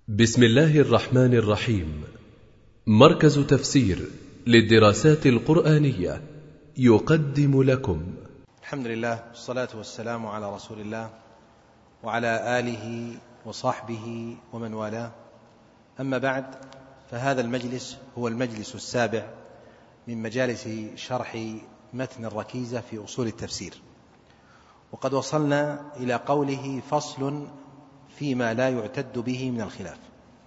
بسم الله الرحمن الرحيم. مركز تفسير للدراسات القرآنية يقدم لكم الحمد لله والصلاة والسلام على رسول الله وعلى آله وصحبه ومن والاه. أما بعد، فهذا المجلس هو المجلس السابع من مجالس شرح متن الركيزة في أصول التفسير، وقد وصلنا إلى قوله: فصل فيما لا يعتد به من الخلاف.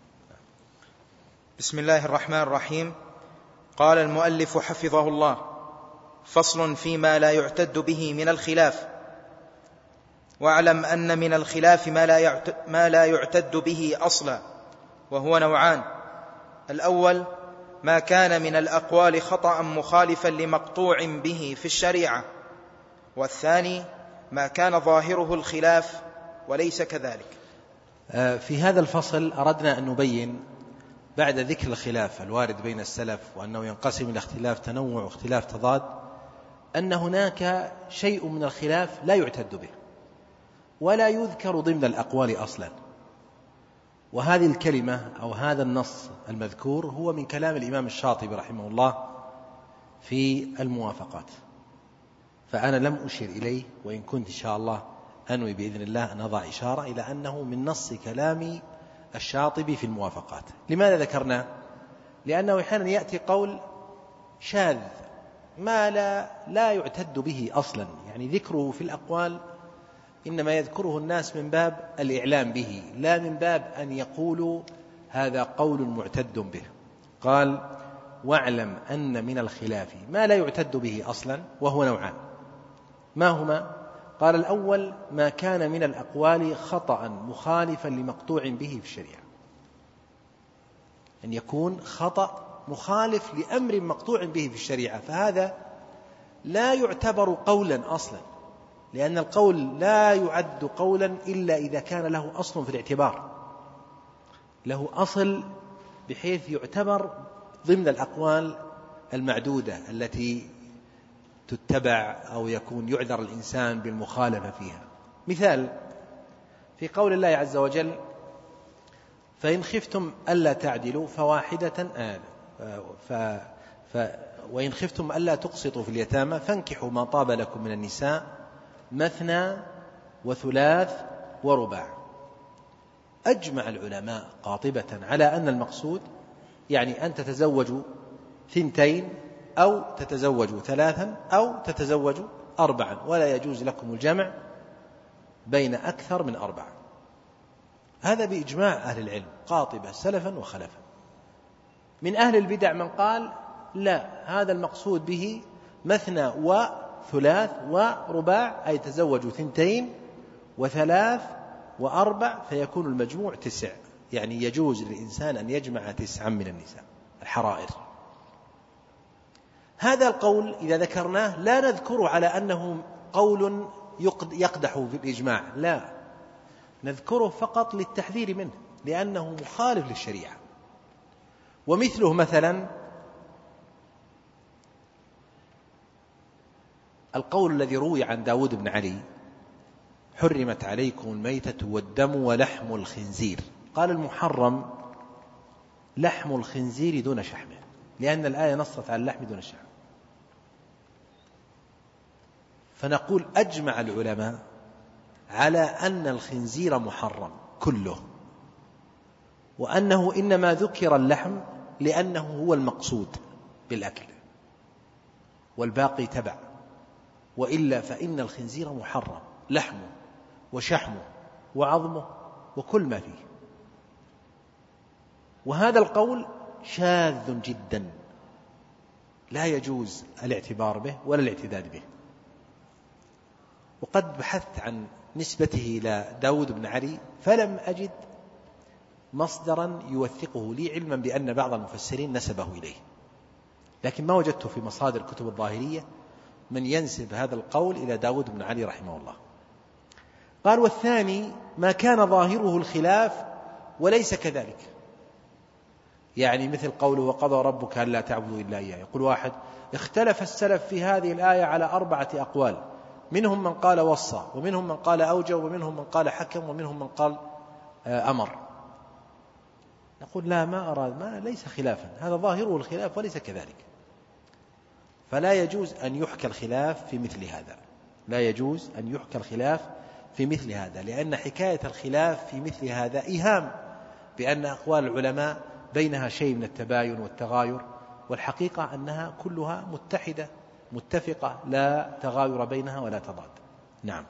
بسم الله الرحمن الرحيم. قال المؤلف حفظه الله: فصل فيما لا يعتد به من الخلاف. واعلم أن من الخلاف ما لا يعتد به أصلا، وهو نوعان: الأول ما كان من الأقوال خطأ مخالفا لمقطوع به في الشريعة، والثاني ما كان ظاهره الخلاف وليس كذلك. في هذا الفصل أردنا أن نبين بعد ذكر الخلاف الوارد بين السلف وأنه ينقسم إلى اختلاف تنوع واختلاف تضاد، أن هناك شيء من الخلاف لا يعتد به ولا يذكر ضمن الأقوال أصلا. وهذه الكلمة أو هذا النص المذكور هو من كلام الإمام الشاطبي رحمه الله في الموافقات، فأنا لم أشر إليه، وإن كنت إن شاء الله أنوي بإذن الله أن أضع إشارة إلى أنه من نص كلام الشاطبي في الموافقات. لماذا ذكرنا؟ لأنه أحيانا يأتي قول شاذ ما لا يعتد به أصلا، يعني ذكره في الأقوال إنما يذكره الناس من باب الإعلام به، لا من باب أن يقولوا هذا قول معتد به. قال: واعلم أن من الخلاف ما لا يعتد به أصلا، وهو نوعان. ما هما؟ قال: الأول ما كان من الأقوال خطأ مخالفا لمقطوع به في الشريعة، أن يكون خطأ مخالف لأمر مقطوع به في الشريعة، فهذا لا يعتبر قولا أصلا، لأن القول لا يعد قولا إلا إذا كان له أصل في الاعتبار، له أصل بحيث يعتبر ضمن الأقوال المعدودة التي تتبع أو يكون يعذر الإنسان بالمخالفة فيها. مثال في قول الله عز وجل: فإن خفتم ألا تعدلوا فواحدة وإن خفتم ألا تقسطوا في اليتامى فانكحوا ما طاب لكم من النساء مثنى وثلاث ورباع. أجمع العلماء قاطبة على أن المقصود يعني أن تتزوجوا 2 أو تتزوجوا 3 أو تتزوجوا 4، ولا يجوز لكم الجمع بين أكثر من 4. هذا بإجماع أهل العلم قاطبة سلفا وخلفا. من أهل البدع من قال: لا، هذا المقصود به مثنى وثلاث ورباع، أي تزوجوا 2 و3 و4، فيكون المجموع 9، يعني يجوز للإنسان أن يجمع 9 من النساء الحرائر. هذا القول إذا ذكرناه لا نذكره على أنه قول يقدح في الإجماع، لا، نذكره فقط للتحذير منه، لأنه مخالف للشريعة. ومثله مثلا القول الذي روي عن داود بن علي: حرمت عليكم الميتة والدم ولحم الخنزير. قال: المحرم لحم الخنزير دون شحمه، لأن الآية نصت على اللحم دون الشحم. فنقول: أجمع العلماء على أن الخنزير محرم كله، وأنه إنما ذكر اللحم لأنه هو المقصود بالأكل والباقي تبع، وإلا فإن الخنزير محرم، لحمه وشحمه وعظمه وكل ما فيه. وهذا القول شاذ جدا، لا يجوز الاعتبار به ولا الاعتداد به. وقد بحثت عن نسبته إلى داود بن علي فلم أجد مصدرا يوثقه لي، علما بأن بعض المفسرين نسبه إليه، لكن ما وجدته في مصادر كتب الظاهرية من ينسب هذا القول إلى داود بن علي رحمه الله. قال: والثاني ما كان ظاهره الخلاف وليس كذلك، يعني مثل قوله: وقضى ربك ألا تعبدوا إلا إياه. يقول واحد: اختلف السلف في هذه الآية على 4 أقوال، منهم من قال وصى، ومنهم من قال أوجب، ومنهم من قال حكم، ومنهم من قال أمر. نقول لا، ما أراد، ما ليس خلافا، هذا ظاهره الخلاف وليس كذلك. فلا يجوز أن يحكى الخلاف في مثل هذا، لا يجوز أن يحكى الخلاف في مثل هذا، لأن حكاية الخلاف في مثل هذا إيهام بأن أقوال العلماء بينها شيء من التباين والتغاير، والحقيقة أنها كلها متحدة متفقة، لا تغاير بينها ولا تضاد. نعم.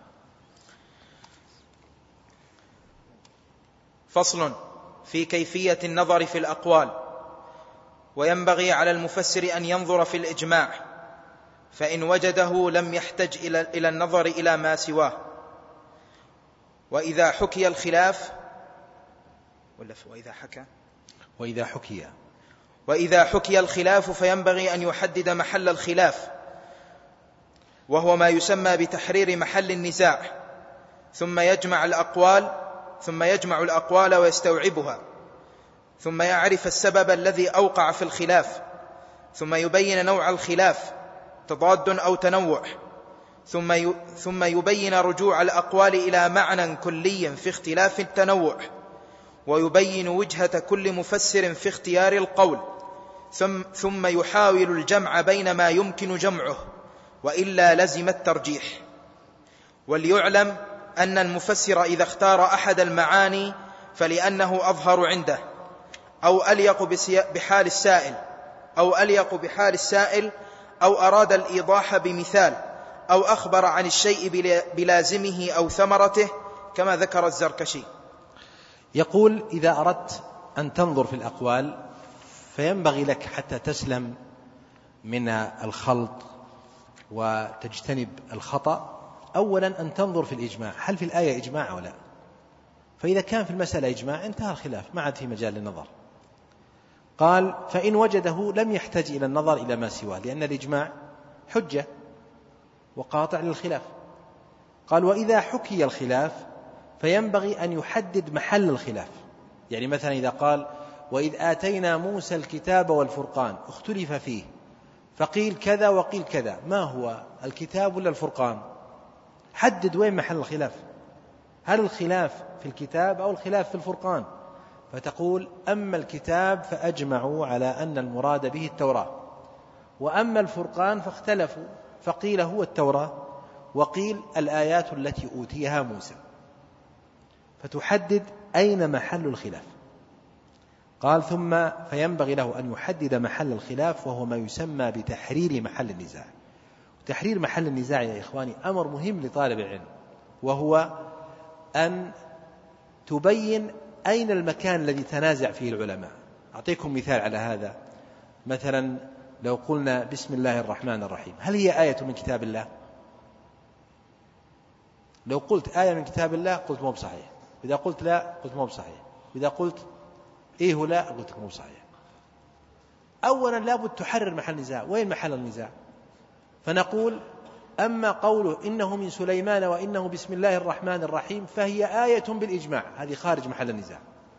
فصل في كيفية النظر في الأقوال. وينبغي على المفسر أن ينظر في الإجماع، فإن وجده لم يحتج إلى النظر إلى ما سواه. وإذا حكي الخلاف وإذا حكي الخلاف فينبغي أن يحدد محل الخلاف، وهو ما يسمى بتحرير محل النزاع، ثم يجمع الأقوال ويستوعبها، ثم يعرف السبب الذي أوقع في الخلاف، ثم يبين نوع الخلاف تضاد أو تنوع، ثم يبين رجوع الأقوال إلى معنى كلي في اختلاف التنوع، ويبين وجهة كل مفسر في اختيار القول، ثم يحاول الجمع بين ما يمكن جمعه، وإلا لزم الترجيح. وليعلم أن المفسر إذا اختار أحد المعاني فلأنه أظهر عنده، أو أليق بحال السائل، أو أراد الإيضاح بمثال، أو أخبر عن الشيء بلازمه أو ثمرته، كما ذكر الزركشي. يقول: إذا أردت أن تنظر في الأقوال فينبغي لك حتى تسلم من الخلط وتجتنب الخطأ، أولا أن تنظر في الإجماع، هل في الآية إجماع أو لا؟ فإذا كان في المسألة إجماع انتهى الخلاف، ما عاد في مجال للنظر. قال: فإن وجده لم يحتاج إلى النظر إلى ما سواه، لأن الإجماع حجة وقاطع للخلاف. قال: وإذا حكي الخلاف فينبغي أن يحدد محل الخلاف. يعني مثلا إذا قال: وإذ آتينا موسى الكتاب والفرقان، اختلف فيه فقيل كذا وقيل كذا، ما هو الكتاب ولا الفرقان؟ حدد وين محل الخلاف، هل الخلاف في الكتاب أو الخلاف في الفرقان؟ فتقول: أما الكتاب فأجمعوا على أن المراد به التوراة، وأما الفرقان فاختلفوا فقيل هو التوراة، وقيل الآيات التي أوتيها موسى، فتحدد أين محل الخلاف. قال: ثم فينبغي له أن يحدد محل الخلاف، وهو ما يسمى بتحرير محل النزاع. تحرير محل النزاع يا إخواني أمر مهم لطالب العلم، وهو أن تبين أين المكان الذي تنازع فيه العلماء. أعطيكم مثال على هذا. مثلا لو قلنا بسم الله الرحمن الرحيم، هل هي آية من كتاب الله؟ لو قلت آية من كتاب الله قلت مو بصحيح، إذا قلت لا قلت مو بصحيح، إذا قلت إيه ولا قلت مو بصحيح. أولا لابد تحرر محل النزاع، وين محل النزاع؟ فنقول: أما قوله إنه من سليمان وإنه بسم الله الرحمن الرحيم فهي آية بالإجماع، هذه خارج محل النزاع.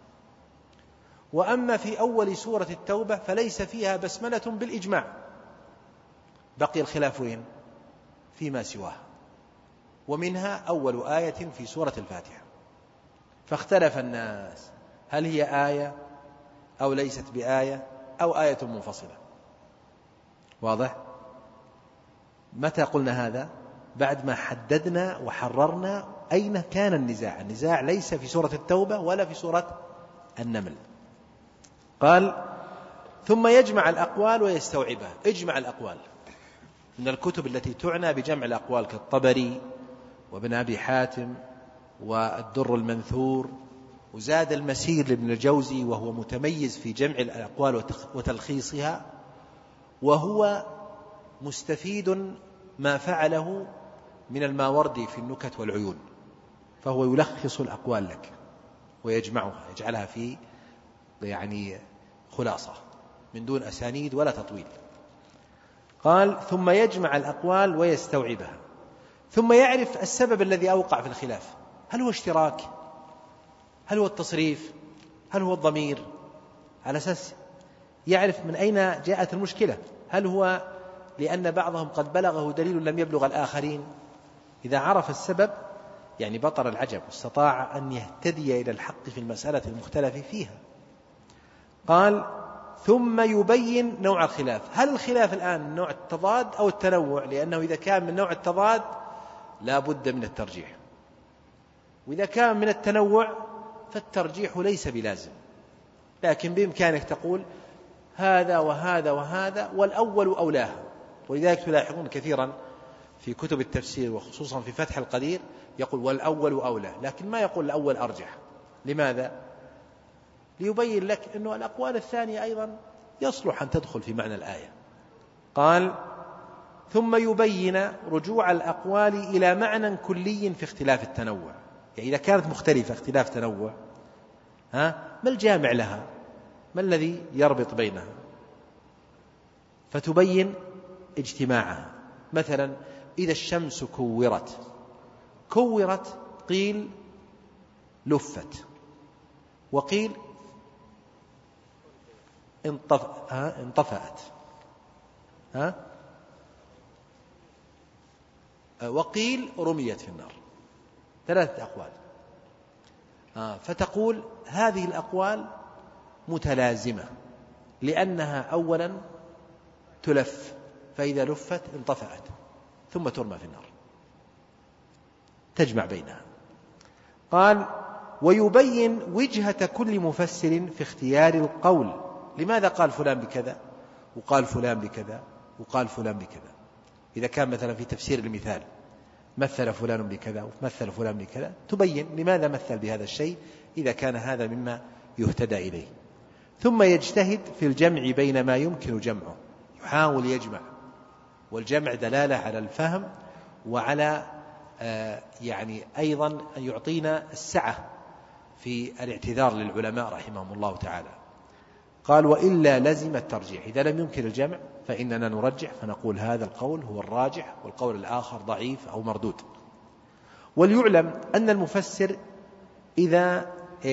وأما في أول سورة التوبة فليس فيها بسملة بالإجماع، بقي الخلاف وين؟ فيما سواها، ومنها أول آية في سورة الفاتحة، فاختلف الناس هل هي آية أو ليست بآية أو آية منفصلة. واضح؟ متى قلنا هذا؟ بعد ما حددنا وحررنا أين كان النزاع. النزاع ليس في سورة التوبة ولا في سورة النمل. قال: ثم يجمع الأقوال ويستوعبها. اجمع الأقوال من الكتب التي تعنى بجمع الأقوال كالطبري وابن أبي حاتم والدر المنثور، وزاد المسير لابن الجوزي وهو متميز في جمع الأقوال وتلخيصها، وهو مستفيد ما فعله من الماوردي في النكت والعيون، فهو يلخص الأقوال لك ويجمعها، يجعلها في يعني خلاصة من دون أسانيد ولا تطويل. قال: ثم يجمع الأقوال ويستوعبها، ثم يعرف السبب الذي أوقع في الخلاف، هل هو اشتراك، هل هو التصريف، هل هو الضمير، على أساس يعرف من أين جاءت المشكلة. هل هو لأن بعضهم قد بلغه دليل لم يبلغ الآخرين؟ إذا عرف السبب يعني بطر العجب، واستطاع أن يهتدي إلى الحق في المسألة المختلف فيها. قال ثم يبين نوع الخلاف. هل الخلاف الآن نوع التضاد أو التنوع؟ لأنه إذا كان من نوع التضاد لا بد من الترجيح، وإذا كان من التنوع فالترجيح ليس بلازم، لكن بإمكانك تقول هذا وهذا وهذا والأول أولاها. ولذلك تلاحظون كثيرا في كتب التفسير وخصوصا في فتح القدير يقول والأول أولى، لكن ما يقول الأول أرجح. لماذا؟ ليبين لك أنه الأقوال الثانية أيضا يصلح أن تدخل في معنى الآية. قال ثم يبين رجوع الأقوال إلى معنى كلي في اختلاف التنوع. يعني إذا كانت مختلفة اختلاف تنوع، ما الجامع لها؟ ما الذي يربط بينها؟ فتبين اجتماعها. مثلا إذا الشمس كورت قيل لفت، وقيل انطفأت، وقيل رميت في النار. 3 أقوال. فتقول هذه الأقوال متلازمة، لأنها أولا تلف، فإذا لفت انطفأت ثم ترمى في النار، تجمع بينها. قال ويبين وجهة كل مفسر في اختيار القول. لماذا قال فلان بكذا وقال فلان بكذا وقال فلان بكذا؟ إذا كان مثلا في تفسير المثال مثل فلان بكذا ومثل فلان بكذا، تبين لماذا مثل بهذا الشيء إذا كان هذا مما يهتدى إليه. ثم يجتهد في الجمع بين ما يمكن جمعه، يحاول يجمع، والجمع دلالة على الفهم وعلى يعني أيضا أن يعطينا السعة في الاعتذار للعلماء رحمهم الله تعالى. قال وإلا لزم الترجيح. إذا لم يمكن الجمع فإننا نرجح، فنقول هذا القول هو الراجح والقول الآخر ضعيف أو مردود. وليعلم أن المفسر إذا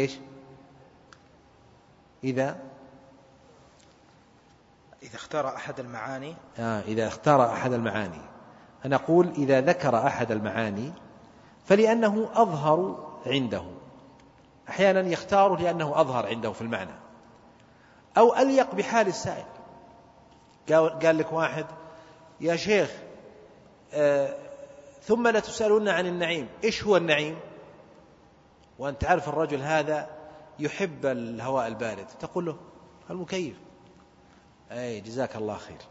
اختار أحد المعاني إذا اختار أحد المعاني، أنا أقول إذا ذكر أحد المعاني فلأنه أظهر عنده. أحيانا يختاره لأنه أظهر عنده في المعنى، أو أليق بحال السائل. قال لك واحد يا شيخ ثم لتسألون عن النعيم، إيش هو النعيم؟ وأنت تعرف الرجل هذا يحب الهواء البارد، تقول له المكيف. أي جزاك الله خير.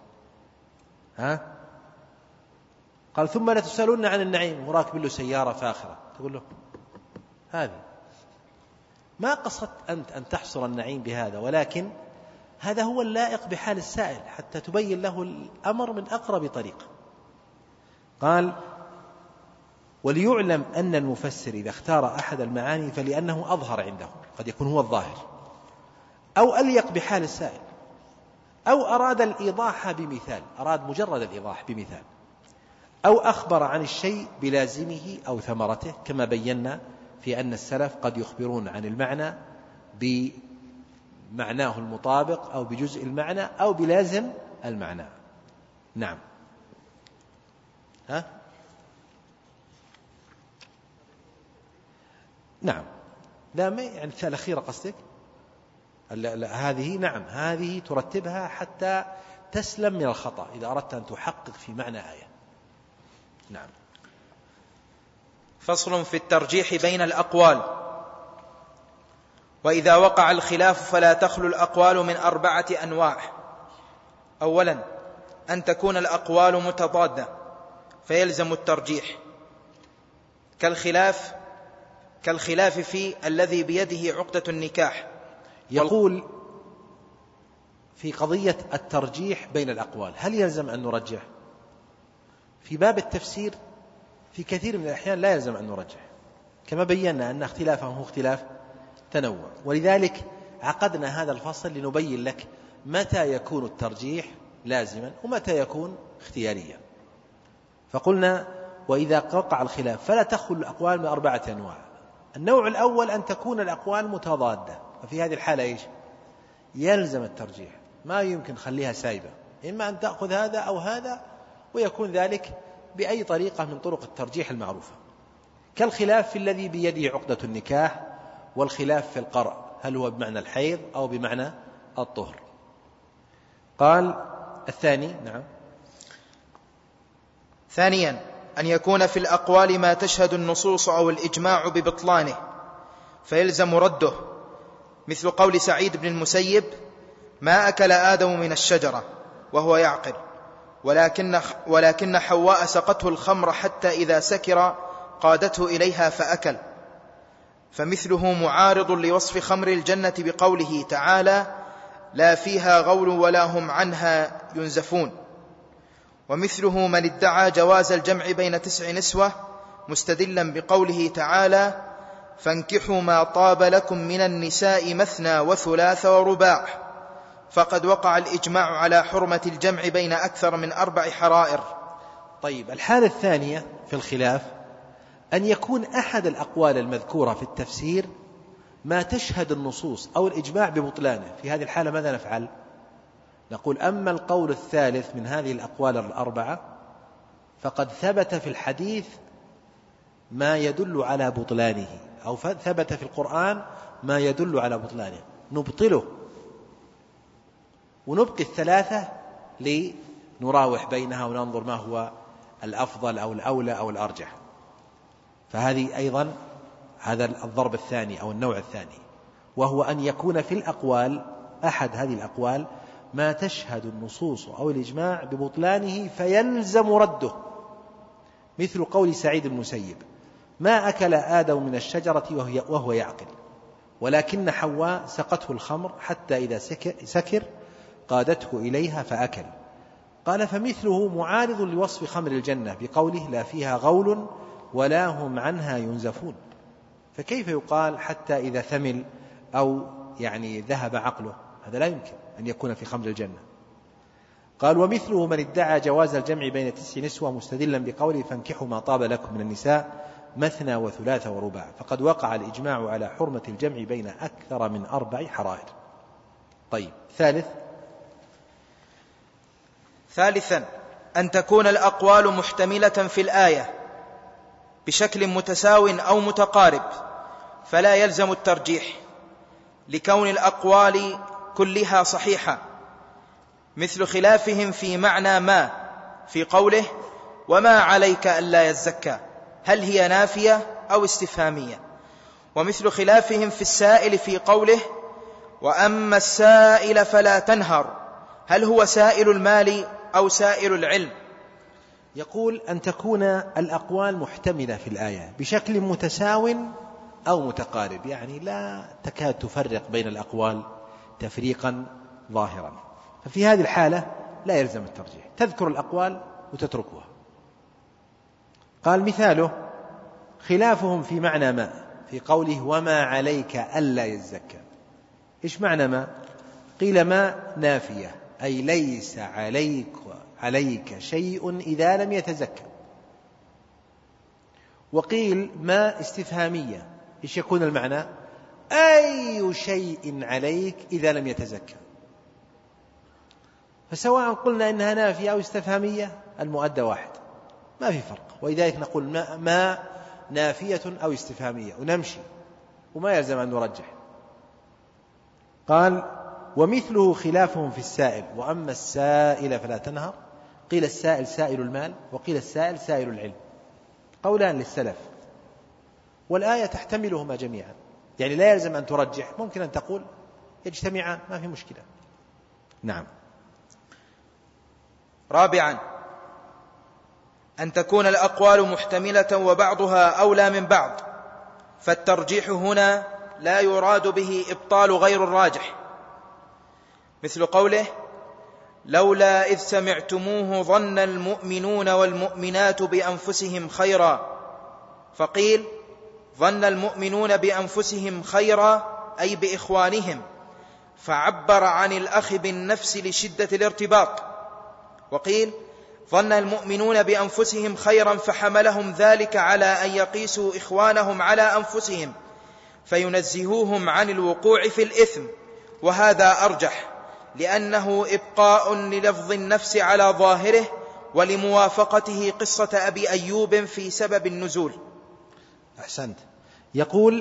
قال ثم لتسألون عن النعيم، وراكب له سيارة فاخرة، تقول له هذه. ما قصدت أنت أن تحصر النعيم بهذا، ولكن هذا هو اللائق بحال السائل حتى تبين له الأمر من أقرب طريق. قال وليعلم أن المفسر إذا اختار أحد المعاني فلأنه أظهر عنده، قد يكون هو الظاهر، أو أليق بحال السائل، أو أراد الإيضاح بمثال، أراد مجرد الإيضاح بمثال، أو أخبر عن الشيء بلازمه أو ثمرته، كما بينا في أن السلف قد يخبرون عن المعنى بمعناه المطابق أو بجزء المعنى أو بلازم المعنى. نعم. نعم. لا ما يعني الأخيرة قصدك؟ هذه نعم، هذه ترتبها حتى تسلم من الخطأ إذا أردت أن تحقق في معنى آية. نعم. فصل في الترجيح بين الأقوال. وإذا وقع الخلاف فلا تخلو الأقوال من 4 أنواع. أولا أن تكون الأقوال متضادة فيلزم الترجيح، كالخلاف في الذي بيده عقدة النكاح. يقول في قضية الترجيح بين الأقوال هل يلزم أن نرجح؟ في باب التفسير في كثير من الأحيان لا يلزم أن نرجح، كما بينا أن اختلافهم هو اختلاف تنوع. ولذلك عقدنا هذا الفصل لنبين لك متى يكون الترجيح لازما ومتى يكون اختياريا. فقلنا وإذا وقع الخلاف فلا تخلو الأقوال من 4 أنواع. النوع الأول أن تكون الأقوال متضادة، وفي هذه الحالة يلزم الترجيح، ما يمكن خليها سايبة، إما أن تأخذ هذا أو هذا، ويكون ذلك بأي طريقة من طرق الترجيح المعروفة، كالخلاف في الذي بيده عقدة النكاح، والخلاف في القرء هل هو بمعنى الحيض أو بمعنى الطهر. قال الثاني. نعم. ثانيا أن يكون في الأقوال ما تشهد النصوص أو الإجماع ببطلانه فيلزم رده، مثل قول سعيد بن المسيب: ما أكل آدم من الشجرة وهو يعقل، ولكن حواء سقته الخمر حتى إذا سكر قادته إليها فأكل. فمثله معارض لوصف خمر الجنة بقوله تعالى: لا فيها غول ولا هم عنها ينزفون. ومثله من ادعى جواز الجمع بين 9 نسوة مستدلا بقوله تعالى: فانكحوا ما طاب لكم من النساء مثنى وثلاث ورباع، فقد وقع الإجماع على حرمة الجمع بين أكثر من 4 حرائر. طيب، الحالة الثانية في الخلاف أن يكون أحد الأقوال المذكورة في التفسير ما تشهد النصوص أو الإجماع ببطلانه. في هذه الحالة ماذا نفعل؟ نقول: أما القول الثالث من هذه الأقوال ال4 فقد ثبت في الحديث ما يدل على بطلانه، أو ثبت في القرآن ما يدل على بطلانه، نبطله ونبقي ال3 لنراوح بينها وننظر ما هو الأفضل أو الأولى أو الأرجح. فهذه أيضا هذا الضرب الثاني أو النوع الثاني، وهو أن يكون في الأقوال أحد هذه الأقوال ما تشهد النصوص أو الإجماع ببطلانه فيلزم رده، مثل قول سعيد المسيب: ما أكل آدم من الشجرة وهو يعقل، ولكن حواء سقته الخمر حتى إذا سكر قادته إليها فأكل. قال: فمثله معارض لوصف خمر الجنة بقوله: لا فيها غول ولا هم عنها ينزفون. فكيف يقال حتى إذا ثمل أو ذهب عقله؟ هذا لا يمكن أن يكون في خمر الجنة. قال: ومثله من ادعى جواز الجمع بين 9 نسوة مستدلا بقوله: فانكحوا ما طاب لكم من النساء مثنى وثلاث ورباع، فقد وقع الإجماع على حرمة الجمع بين أكثر من 4 حرائر. طيب، ثالثا أن تكون الأقوال محتملة في الآية بشكل متساو أو متقارب، فلا يلزم الترجيح لكون الأقوال كلها صحيحة، مثل خلافهم في معنى ما في قوله: وما عليك ألا يزكى، هل هي نافية أو استفهامية؟ ومثل خلافهم في السائل في قوله: وأما السائل فلا تنهر، هل هو سائل المال أو سائل العلم؟ يقول: أن تكون الأقوال محتملة في الآية بشكل متساو أو متقارب، لا تكاد تفرق بين الأقوال تفريقا ظاهرا، ففي هذه الحالة لا يلزم الترجيح، تذكر الأقوال وتتركها. قال: مثاله خلافهم في معنى ما في قوله: وما عليك ألا يزكى. إيش معنى ما؟ قيل: ما نافية، أي ليس عليك شيء إذا لم يتزكى. وقيل: ما استفهامية، إيش يكون المعنى؟ أي شيء عليك إذا لم يتزكى. فسواء قلنا إنها نافية أو استفهامية المؤدى واحد، ما في فرق، ولذلك نقول ما نافية أو استفهامية ونمشي وما يلزم أن نرجح. قال: ومثله خلافهم في السائل: وأما السائل فلا تنهر. قيل: السائل سائل المال، وقيل: السائل سائل العلم. قولان للسلف، والآية تحتملهما جميعا، لا يلزم أن ترجح، ممكن أن تقول يجتمعان، ما في مشكلة. نعم. رابعا أن تكون الأقوال محتملة وبعضها أولى من بعض، فالترجيح هنا لا يراد به إبطال غير الراجح، مثل قوله: لولا إذ سمعتموه ظن المؤمنون والمؤمنات بأنفسهم خيرا، فقيل: ظن المؤمنون بأنفسهم خيرا أي بإخوانهم، فعبر عن الأخ بالنفس لشدة الارتباط. وقيل: ظن المؤمنون بأنفسهم خيرا فحملهم ذلك على أن يقيسوا إخوانهم على أنفسهم فينزهوهم عن الوقوع في الإثم، وهذا أرجح لأنه إبقاء للفظ النفس على ظاهره ولموافقته قصة أبي أيوب في سبب النزول. أحسنت. يقول: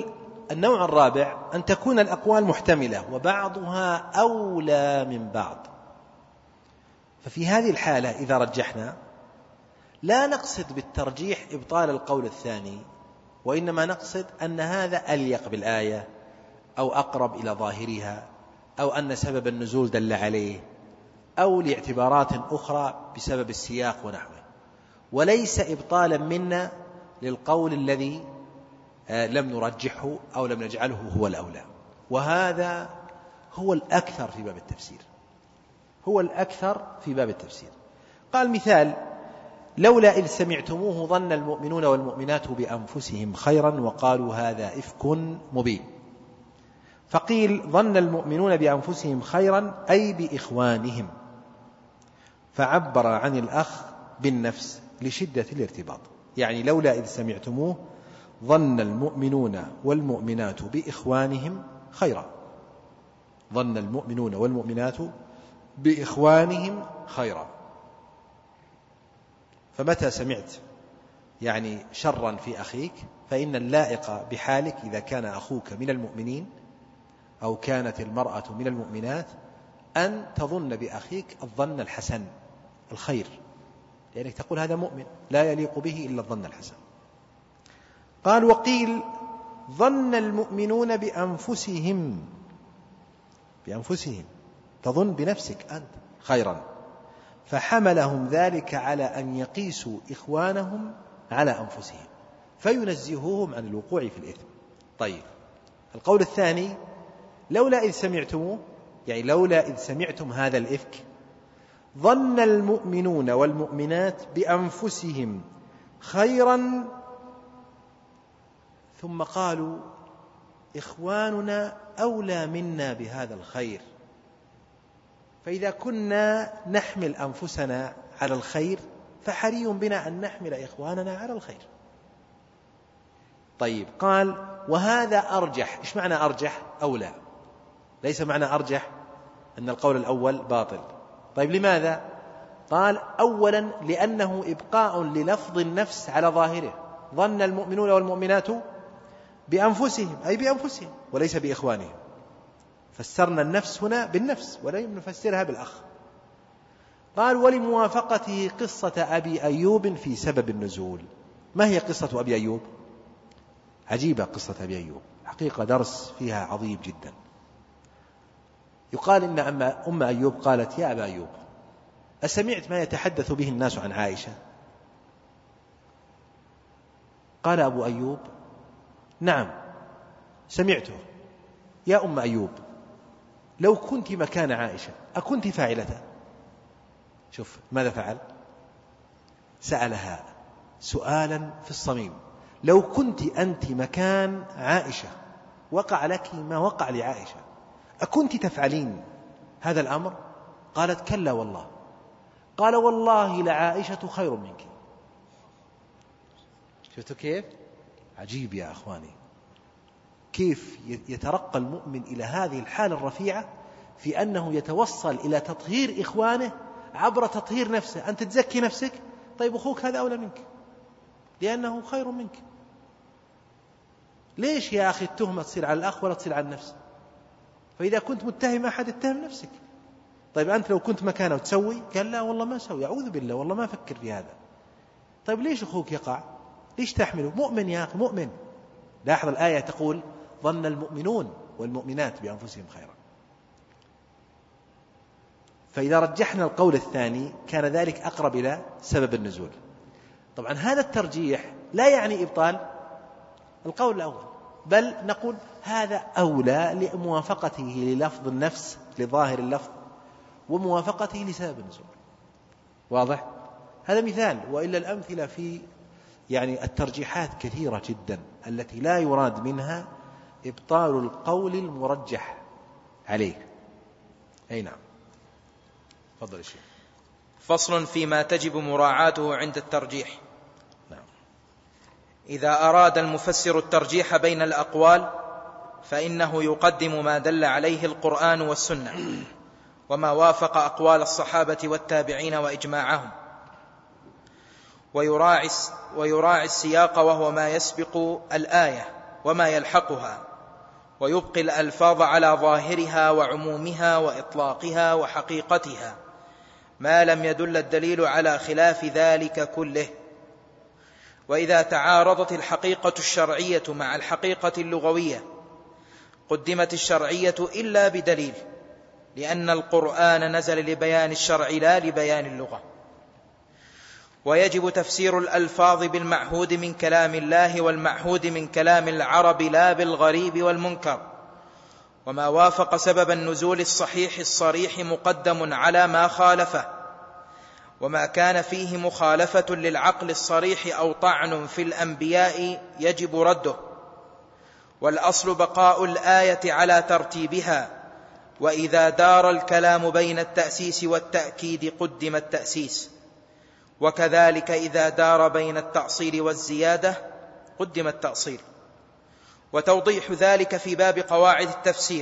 النوع الرابع أن تكون الأقوال محتملة وبعضها أولى من بعض. ففي هذه الحالة إذا رجحنا لا نقصد بالترجيح إبطال القول الثاني، وإنما نقصد أن هذا أليق بالآية أو أقرب إلى ظاهرها، أو أن سبب النزول دل عليه، أو لاعتبارات أخرى بسبب السياق ونحوه، وليس إبطالا منا للقول الذي لم نرجحه أو لم نجعله هو الأولى. وهذا هو الأكثر في باب التفسير، هو الأكثر في باب التفسير. قال مثال: لولا إذ سمعتموه ظن المؤمنون والمؤمنات بأنفسهم خيرا وقالوا هذا إفك مبين. فقيل ظن المؤمنون بأنفسهم خيرا أي بإخوانهم، فعبر عن الأخ بالنفس لشدة الارتباط. يعني لولا إذ سمعتموه ظن المؤمنون والمؤمنات بإخوانهم خيرا، ظن المؤمنون والمؤمنات بإخوانهم خيرا. فمتى سمعت يعني شرا في أخيك فإن اللائق بحالك إذا كان أخوك من المؤمنين أو كانت المرأة من المؤمنات أن تظن بأخيك الظن الحسن الخير، لأنك تقول هذا مؤمن لا يليق به إلا الظن الحسن. قال: وقيل ظن المؤمنون بأنفسهم تظن بنفسك أنت خيرا، فحملهم ذلك على أن يقيسوا إخوانهم على أنفسهم فينزهوهم عن الوقوع في الإثم. طيب، القول الثاني: لولا إذ سمعتموه، يعني لولا إذ سمعتم هذا الإفك ظن المؤمنون والمؤمنات بأنفسهم خيرا ثم قالوا إخواننا أولى منا بهذا الخير، فإذا كنا نحمل أنفسنا على الخير فحري بنا أن نحمل إخواننا على الخير. طيب، قال: وهذا أرجح. إيش معنى أرجح؟ أولى، ليس معنى أرجح أن القول الأول باطل. طيب، لماذا؟ قال: أولا لأنه إبقاء للفظ النفس على ظاهره، ظن المؤمنون والمؤمنات بأنفسهم أي بأنفسهم وليس بإخوانهم، فسرنا النفس هنا بالنفس ولم نفسرها بالأخ. قال: ولموافقته قصة أبي أيوب في سبب النزول. ما هي قصة أبي أيوب؟ عجيبة قصة أبي أيوب، حقيقة درس فيها عظيم جدا. يقال إن أم أيوب قالت: يا أبا أيوب، أسمعت ما يتحدث به الناس عن عائشة؟ قال أبو أيوب: نعم سمعته. يا أم أيوب، لو كنت مكان عائشة أكنت فاعلة؟ شوف ماذا فعل، سألها سؤالا في الصميم: لو كنت أنت مكان عائشة وقع لك ما وقع لعائشة أكنت تفعلين هذا الأمر؟ قالت: كلا والله. قال: والله لعائشة خير منك. شفتوا كيف؟ عجيب يا أخواني، كيف يترقى المؤمن إلى هذه الحالة الرفيعة في أنه يتوصل إلى تطهير إخوانه عبر تطهير نفسه. أنت تزكي نفسك، طيب أخوك هذا أولى منك لأنه خير منك. ليش يا أخي التهمة تصير على الأخ ولا تصير على النفس؟ فإذا كنت متهم أحد اتهم نفسك. طيب أنت لو كنت مكانه تسوي؟ قال: لا والله ما أسوي، أعوذ بالله، والله ما أفكر في هذا. طيب ليش أخوك يقع؟ ليش تحمله؟ مؤمن يا أخي، مؤمن. لاحظ الآية تقول: ظن المؤمنون والمؤمنات بأنفسهم خيرا. فإذا رجحنا القول الثاني كان ذلك أقرب إلى سبب النزول. طبعا هذا الترجيح لا يعني إبطال القول الأول، بل نقول هذا أولى لموافقته للفظ النفس لظاهر اللفظ وموافقته لسبب النزول. واضح؟ هذا مثال، وإلا الأمثلة في يعني الترجيحات كثيرة جدا التي لا يراد منها إبطال القول المرجح عليه. أي نعم، تفضل الشيخ. فصل فيما تجب مراعاته عند الترجيح. نعم. إذا أراد المفسر الترجيح بين الأقوال فإنه يقدم ما دل عليه القرآن والسنة وما وافق أقوال الصحابة والتابعين وإجماعهم، ويراعي السياق وهو ما يسبق الآية وما يلحقها ويبقي الألفاظ على ظاهرها وعمومها وإطلاقها وحقيقتها ما لم يدل الدليل على خلاف ذلك كله. وإذا تعارضت الحقيقة الشرعية مع الحقيقة اللغوية قدمت الشرعية إلا بدليل، لأن القرآن نزل لبيان الشرع لا لبيان اللغة. ويجب تفسير الألفاظ بالمعهود من كلام الله والمعهود من كلام العرب لا بالغريب والمنكر. وما وافق سبب النزول الصحيح الصريح مقدم على ما خالفه، وما كان فيه مخالفة للعقل الصريح أو طعن في الأنبياء يجب رده. والأصل بقاء الآية على ترتيبها، وإذا دار الكلام بين التأسيس والتأكيد قدم التأسيس، وكذلك إذا دار بين التأصيل والزيادة قدم التأصيل. وتوضيح ذلك في باب قواعد التفسير،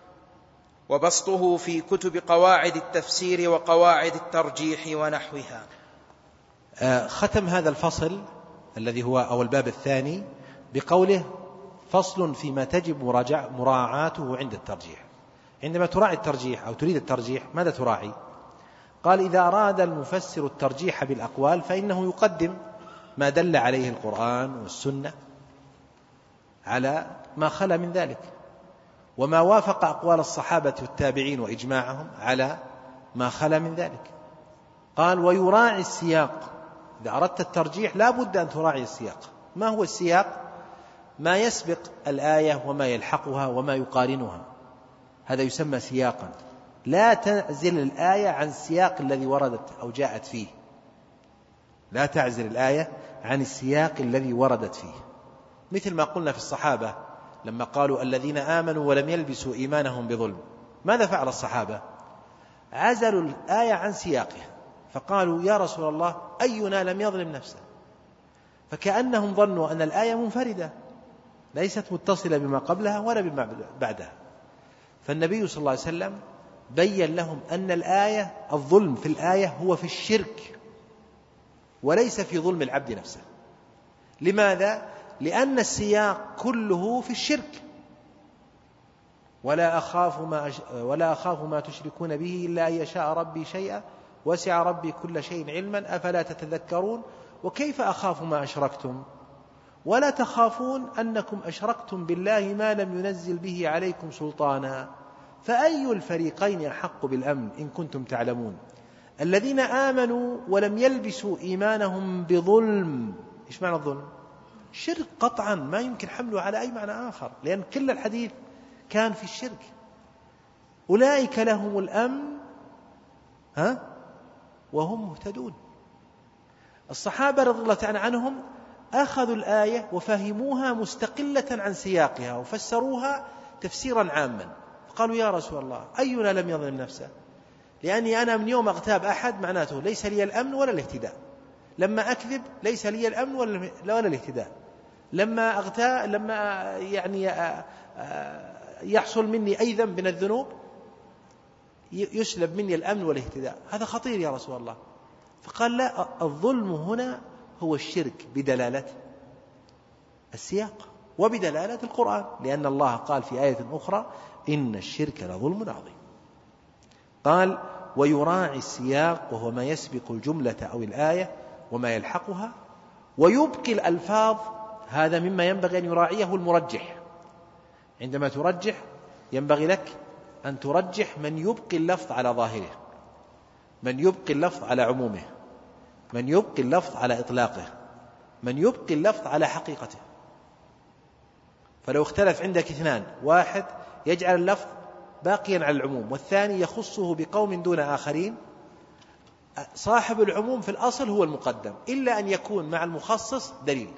وبسطه في كتب قواعد التفسير وقواعد الترجيح ونحوها. ختم هذا الفصل الذي هو أو الباب الثاني بقوله: فصل فيما تجب مراعاته عند الترجيح. عندما تراعي الترجيح أو تريد الترجيح ماذا تراعي؟ قال: إذا أراد المفسر الترجيح بالأقوال فإنه يقدم ما دل عليه القرآن والسنة على ما خلا من ذلك، وما وافق أقوال الصحابة والتابعين وإجماعهم على ما خلا من ذلك. قال: ويراعي السياق. إذا أردت الترجيح لا بد أن تراعي السياق. ما هو السياق؟ ما يسبق الآية وما يلحقها وما يقارنها، هذا يسمى سياقا. لا تعزل الآية عن السياق الذي وردت أو جاءت فيه، لا تعزل الآية عن السياق الذي وردت فيه. مثل ما قلنا في الصحابة لما قالوا: الذين آمنوا ولم يلبسوا إيمانهم بظلم. ماذا فعل الصحابة؟ عزلوا الآية عن سياقها، فقالوا: يا رسول الله، أينا لم يظلم نفسه؟ فكأنهم ظنوا أن الآية منفردة ليست متصلة بما قبلها ولا بما بعدها. فالنبي صلى الله عليه وسلم بين لهم أن الآية، الظلم في الآية هو في الشرك وليس في ظلم العبد نفسه. لماذا؟ لأن السياق كله في الشرك. ولا أخاف ما تشركون به إلا أن يشاء ربي شيئا وسع ربي كل شيء علما أفلا تتذكرون. وكيف أخاف ما أشركتم ولا تخافون أنكم أشركتم بالله ما لم ينزل به عليكم سلطانا فأي الفريقين أحق بالأمن إن كنتم تعلمون. الذين آمنوا ولم يلبسوا إيمانهم بظلم. إيش معنى الظلم؟ شرك قطعا، ما يمكن حمله على أي معنى آخر، لأن كل الحديث كان في الشرك. أولئك لهم الأمن وهم مهتدون. الصحابة رضي الله تعالى عنهم أخذوا الآية وفهموها مستقلة عن سياقها وفسروها تفسيرا عاما. قالوا: يا رسول الله، أينا لم يظلم نفسه؟ لأني أنا من يوم أغتاب أحد معناته ليس لي الأمن ولا الاهتداء. لما أكذب ليس لي الأمن ولا الاهتداء. لما يحصل مني أي ذنب من الذنوب يسلب مني الأمن والاهتداء. هذا خطير يا رسول الله. فقال: لا، الظلم هنا هو الشرك بدلالة السياق وبدلالة القرآن، لأن الله قال في آية أخرى: إن الشرك لظلم عظيم. قال: ويراعي السياق وهو ما يسبق الجملة أو الآية وما يلحقها، ويبقي الألفاظ. هذا مما ينبغي أن يراعيه المرجح. عندما ترجح ينبغي لك أن ترجح من يبقي اللفظ على ظاهره، من يبقي اللفظ على عمومه، من يبقي اللفظ على إطلاقه، من يبقي اللفظ على حقيقته. فلو اختلف عندك اثنان، واحد يجعل اللفظ باقيا على العموم والثاني يخصه بقوم دون آخرين، صاحب العموم في الأصل هو المقدم، إلا أن يكون مع المخصص دليل.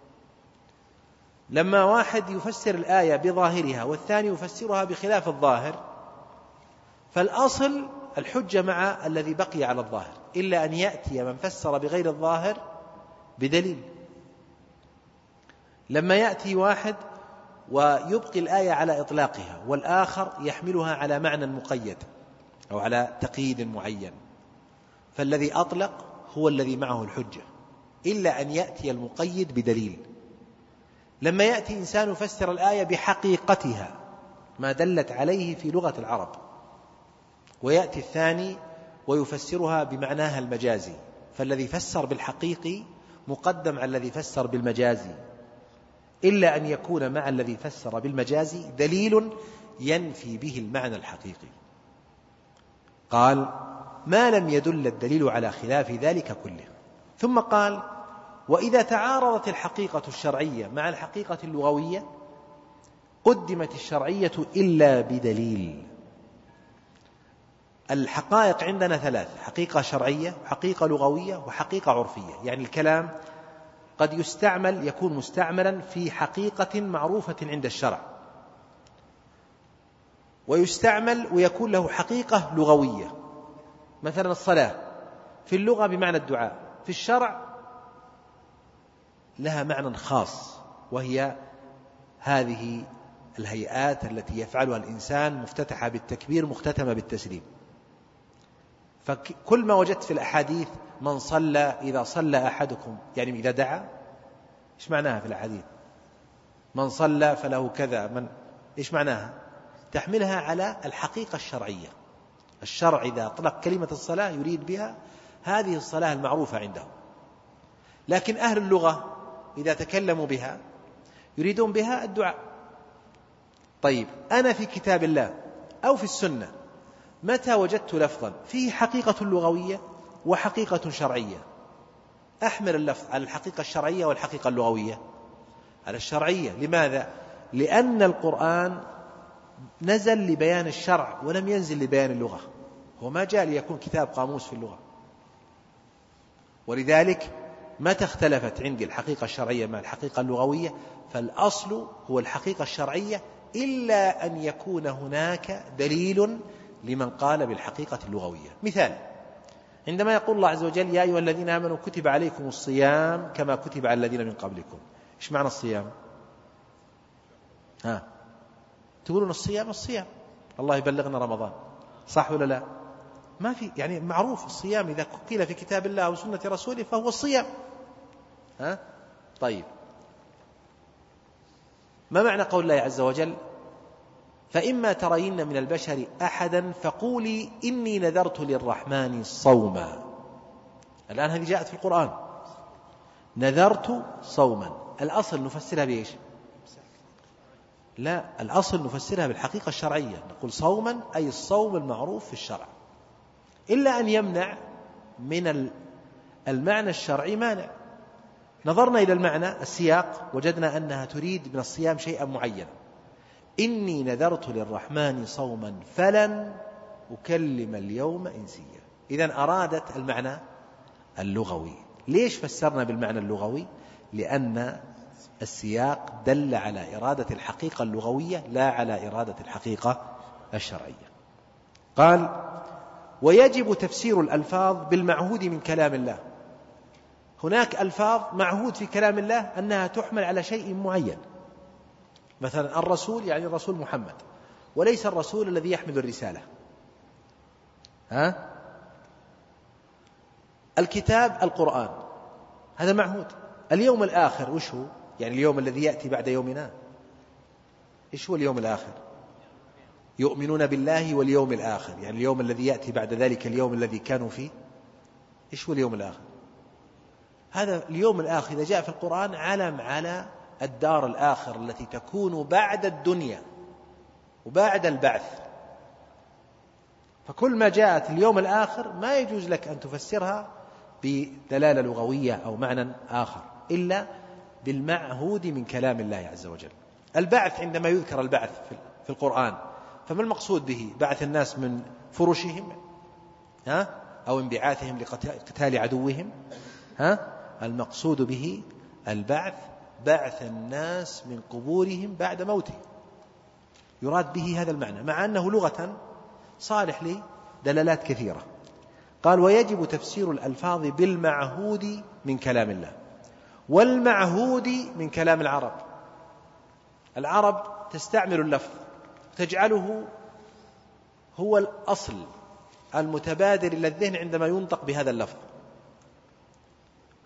لما واحد يفسر الآية بظاهرها والثاني يفسرها بخلاف الظاهر، فالأصل الحجة مع الذي بقي على الظاهر، إلا أن يأتي من فسر بغير الظاهر بدليل. لما يأتي واحد ويبقي الآية على إطلاقها والآخر يحملها على معنى مقيد أو على تقييد معين، فالذي أطلق هو الذي معه الحجة، إلا أن يأتي المقيد بدليل. لما يأتي إنسان يفسر الآية بحقيقتها ما دلت عليه في لغة العرب، ويأتي الثاني ويفسرها بمعناها المجازي، فالذي فسر بالحقيقي مقدم على الذي فسر بالمجازي، إلا أن يكون مع الذي فسر بالمجازي دليل ينفي به المعنى الحقيقي. قال: ما لم يدل الدليل على خلاف ذلك كله. ثم قال: وإذا تعارضت الحقيقة الشرعية مع الحقيقة اللغوية قدمت الشرعية إلا بدليل. الحقائق عندنا ثلاث: حقيقة شرعية، وحقيقة لغوية، وحقيقة عرفية. يعني الكلام قد يكون مستعملا في حقيقة معروفة عند الشرع، ويستعمل ويكون له حقيقة لغوية. مثلا الصلاة في اللغة بمعنى الدعاء، في الشرع لها معنى خاص، وهي هذه الهيئات التي يفعلها الإنسان مفتتحة بالتكبير مختتمة بالتسليم. فكل ما وجدت في الأحاديث من صلى إذا صلى أحدكم، يعني إذا دعا، إيش معناها في الأحاديث؟ من صلى فله كذا، إيش معناها؟ تحملها على الحقيقة الشرعية. الشرع إذا أطلق كلمة الصلاة يريد بها هذه الصلاة المعروفة عنده، لكن أهل اللغة إذا تكلموا بها يريدون بها الدعاء. طيب، أنا في كتاب الله أو في السنة متى وجدت لفظا فيه حقيقة لغوية وحقيقة شرعية، أحمل اللفظ على الحقيقة الشرعية والحقيقة اللغوية على الشرعية. لماذا؟ لأن القرآن نزل لبيان الشرع ولم ينزل لبيان اللغة، هو ما جاء ليكون كتاب قاموس في اللغة. ولذلك متى اختلفت عندي الحقيقة الشرعية مع الحقيقة اللغوية فالأصل هو الحقيقة الشرعية، إلا أن يكون هناك دليل لمن قال بالحقيقة اللغوية. مثال: عندما يقول الله عز وجل: يا أيها الذين آمنوا كتب عليكم الصيام كما كتب على الذين من قبلكم. إيش معنى الصيام؟ تقولون الصيام الله يبلغنا رمضان، صح ولا لا؟ ما في، يعني معروف الصيام إذا قيل في كتاب الله أو سنة رسوله فهو الصيام. طيب، ما معنى قول الله عز وجل: فإما ترين من البشر أحدا فقولي إني نذرت للرحمن صوما؟ الآن هذه جاءت في القرآن، نذرت صوما. الأصل نفسرها بإيش؟ لا، الأصل نفسرها بالحقيقة الشرعية، نقول صوما أي الصوم المعروف في الشرع، إلا أن يمنع من المعنى الشرعي مانع. نظرنا إلى المعنى السياق وجدنا أنها تريد من الصيام شيئا معينا: إني نذرت للرحمن صوما فلن أكلم اليوم إنسيا. إذن أرادت المعنى اللغوي. ليش فسرنا بالمعنى اللغوي؟ لأن السياق دل على إرادة الحقيقة اللغوية لا على إرادة الحقيقة الشرعية. قال: ويجب تفسير الألفاظ بالمعهود من كلام الله. هناك ألفاظ معهود في كلام الله أنها تحمل على شيء معين، مثلا الرسول يعني الرسول محمد، وليس الرسول الذي يحمل الرسالة. الكتاب القرآن هذا معهود. اليوم الآخر وش هو؟ يعني اليوم الذي يأتي بعد يومنا، إيش هو اليوم الآخر؟ يؤمنون بالله واليوم الآخر، يعني اليوم الذي يأتي بعد ذلك اليوم الذي كانوا فيه. إيش هو اليوم الآخر؟ هذا اليوم الآخر إذا جاء في القرآن علم على الدار الآخر التي تكون بعد الدنيا وبعد البعث. فكل ما جاءت اليوم الآخر ما يجوز لك أن تفسرها بدلالة لغوية أو معنى آخر إلا بالمعهود من كلام الله عز وجل. البعث عندما يذكر البعث في القرآن فما المقصود به؟ بعث الناس من فرشهم أو انبعاثهم لقتال عدوهم؟ المقصود به البعث بعث الناس من قبورهم بعد موته، يراد به هذا المعنى، مع أنه لغة صالح لدلالات كثيرة. قال: ويجب تفسير الألفاظ بالمعهود من كلام الله والمعهود من كلام العرب. العرب تستعمل اللفظ تجعله هو الأصل المتبادر إلى الذهن عندما ينطق بهذا اللفظ،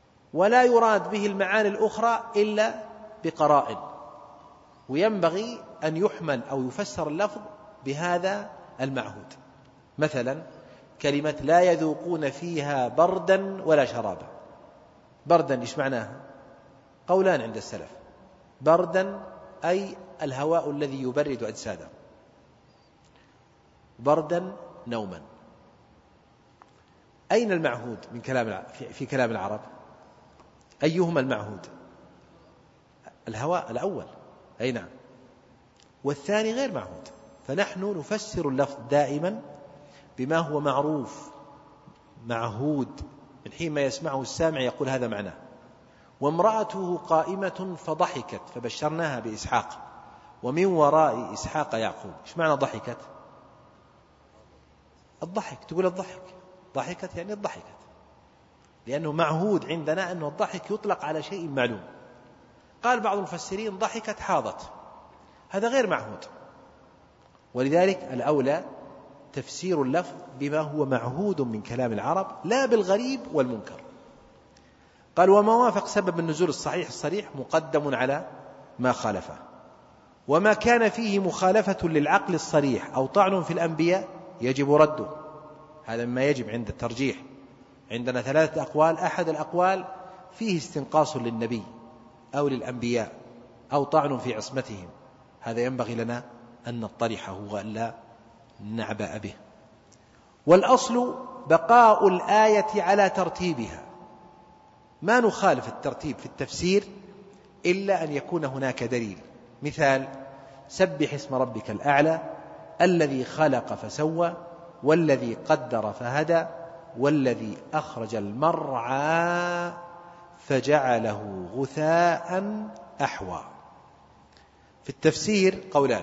ولا يراد به المعاني الأخرى إلا بقرائن. وينبغي أن يحمل أو يفسر اللفظ بهذا المعهود. مثلا كلمة لا يذوقون فيها بردا ولا شرابا. بردا إيش معناها؟ قولان عند السلف. بردا أي الهواء الذي يبرد أجسادهم، بردا نوما. أين المعهود من في كلام العرب؟ أيهما المعهود؟ الهواء الأول، أي نعم، والثاني غير معهود. فنحن نفسر اللفظ دائما بما هو معروف معهود، من حين ما يسمعه السامع يقول هذا معناه. وامرأته قائمة فضحكت فبشرناها بإسحاق ومن وراء إسحاق يعقوب. إيش معنى ضحكت؟ الضحك، تقول الضحك، ضحكت يعني الضحكت، لأنه معهود عندنا أن الضحك يطلق على شيء معلوم. قال بعض المفسرين ضحكت حاضت، هذا غير معهود. ولذلك الأولى تفسير اللفظ بما هو معهود من كلام العرب لا بالغريب والمنكر. قال وما وافق سبب النزول الصحيح مقدم على ما خالفه، وما كان فيه مخالفة للعقل الصريح أو طعن في الأنبياء يجب رده. هذا مما يجب عند الترجيح. عندنا 3 أقوال، أحد الأقوال فيه استنقاص للنبي أو للأنبياء أو طعن في عصمتهم، هذا ينبغي لنا أن نطرحه وأن نعبأ به. والأصل بقاء الآية على ترتيبها، ما نخالف الترتيب في التفسير إلا أن يكون هناك دليل. مثال: سبح اسم ربك الأعلى الذي خلق فسوى والذي قدر فهدى والذي أخرج المرعى فجعله غثاء أحوى. في التفسير قولان: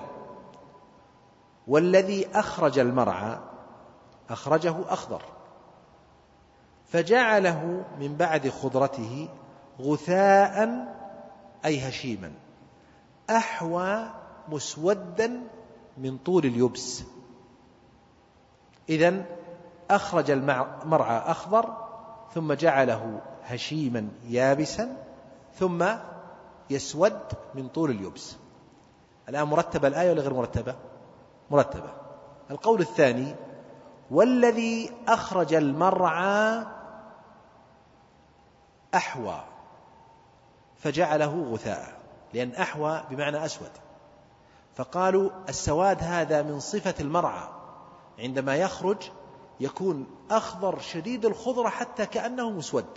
والذي أخرج المرعى أخرجه أخضر، فجعله من بعد خضرته غثاء أي هشيما، أحوى مسودا من طول اليبس. إذن أخرج المرعى أخضر ثم جعله هشيما يابسا ثم يسود من طول اليبس. الآن مرتبة الآية ولا غير مرتبة؟ مرتبة. القول الثاني: والذي أخرج المرعى أحوى فجعله غثاء، لأن أحوى بمعنى أسود، فقالوا السواد هذا من صفة المرعى، عندما يخرج يكون أخضر شديد الخضرة حتى كأنه مسود.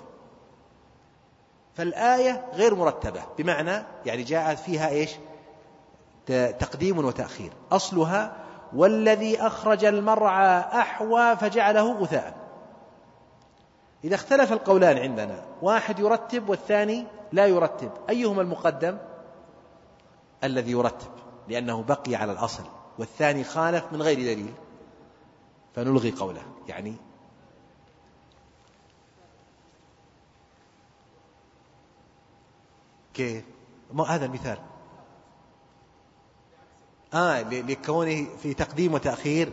فالآية غير مرتبة، بمعنى يعني جاءت فيها إيش؟ تقديم وتأخير. أصلها والذي أخرج المرعى أحوى فجعله غثاء. إذا اختلف القولان عندنا، واحد يرتب والثاني لا يرتب، أيهما المقدم؟ الذي يرتب، لأنه بقي على الأصل، والثاني خالف من غير دليل فنلغي قوله. يعني كيف؟ ما هذا المثال لكونه في تقديم وتأخير.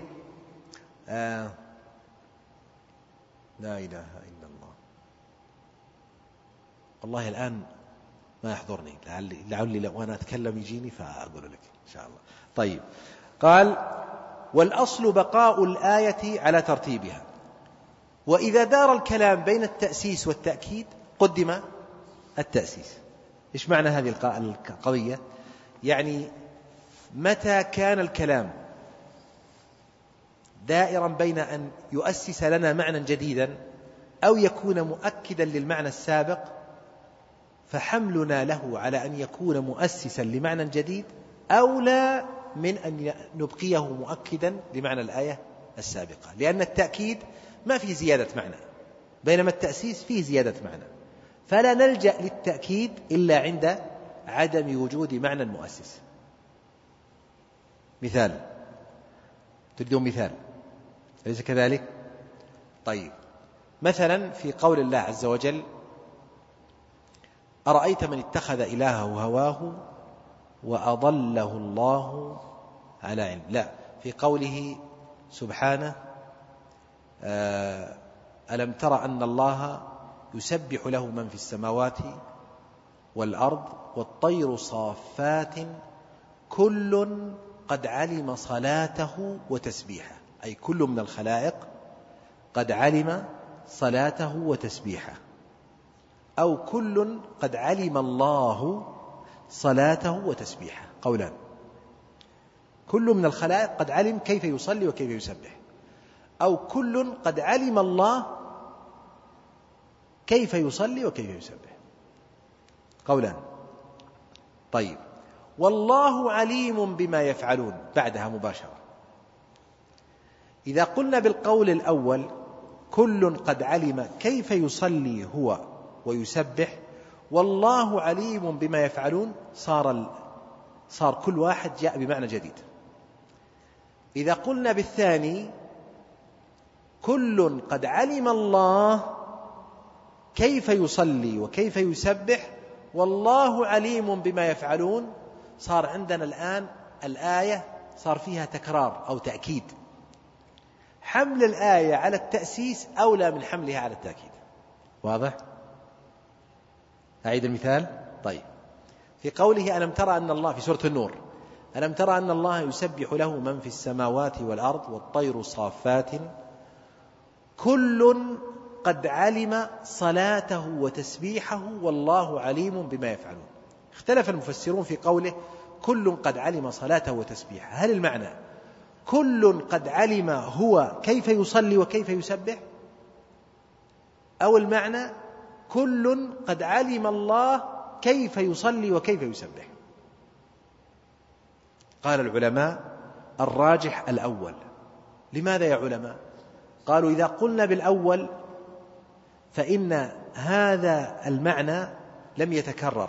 لا إله إلا الله، والله الآن ما يحضرني، لعلي لو أنا أتكلم يجيني فأقول لك إن شاء الله. طيب، قال والأصل بقاء الآية على ترتيبها، وإذا دار الكلام بين التأسيس والتأكيد قدم التأسيس. إيش معنى هذه القضية؟ يعني متى كان الكلام دائرا بين أن يؤسس لنا معنى جديدا أو يكون مؤكدا للمعنى السابق، فحملنا له على أن يكون مؤسسا لمعنى جديد أولى من أن نبقيه مؤكدا لمعنى الآية السابقة، لأن التأكيد ما فيه زيادة معنى، بينما التأسيس فيه زيادة معنى، فلا نلجأ للتأكيد إلا عند عدم وجود معنى مؤسس. مثال، تريدون مثال أليس كذلك؟ طيب، مثلا في قول الله عز وجل: أرأيت من اتخذ إلهه هواه وأضله الله على علم. لا، في قوله سبحانه: ألم تر أن الله يسبح له من في السماوات والأرض والطير صافات كل قد علم صلاته وتسبيحه، أي كل من الخلائق قد علم صلاته وتسبيحه، أو كل قد علم الله صلاته وتسبيحه. قولان: كل من الخلائق قد علم كيف يصلي وكيف يسبح، أو كل قد علم الله كيف يصلي وكيف يسبح. قولان. طيب، والله عليم بما يفعلون بعدها مباشرة. إذا قلنا بالقول الأول كل قد علم كيف يصلي هو ويسبح والله عليم بما يفعلون، صار كل واحد جاء بمعنى جديد. إذا قلنا بالثاني كل قد علم الله كيف يصلي وكيف يسبح والله عليم بما يفعلون، صار عندنا الآن الآية صار فيها تكرار أو تأكيد. حمل الآية على التأسيس أولى من حملها على التأكيد. واضح؟ أعيد المثال. طيب، في قوله ألم ترى أن الله، في سورة النور، ألم ترى أن الله يسبح له من في السماوات والأرض والطير صافات كل قد علم صلاته وتسبيحه والله عليم بما يفعلون. اختلف المفسرون في قوله كل قد علم صلاته وتسبيحه، هل المعنى كل قد علم هو كيف يصلي وكيف يسبح، أو المعنى كل قد علم الله كيف يصلي وكيف يسبح؟ قال العلماء الراجح الأول. لماذا يا علماء؟ قالوا إذا قلنا بالأول فإن هذا المعنى لم يتكرر،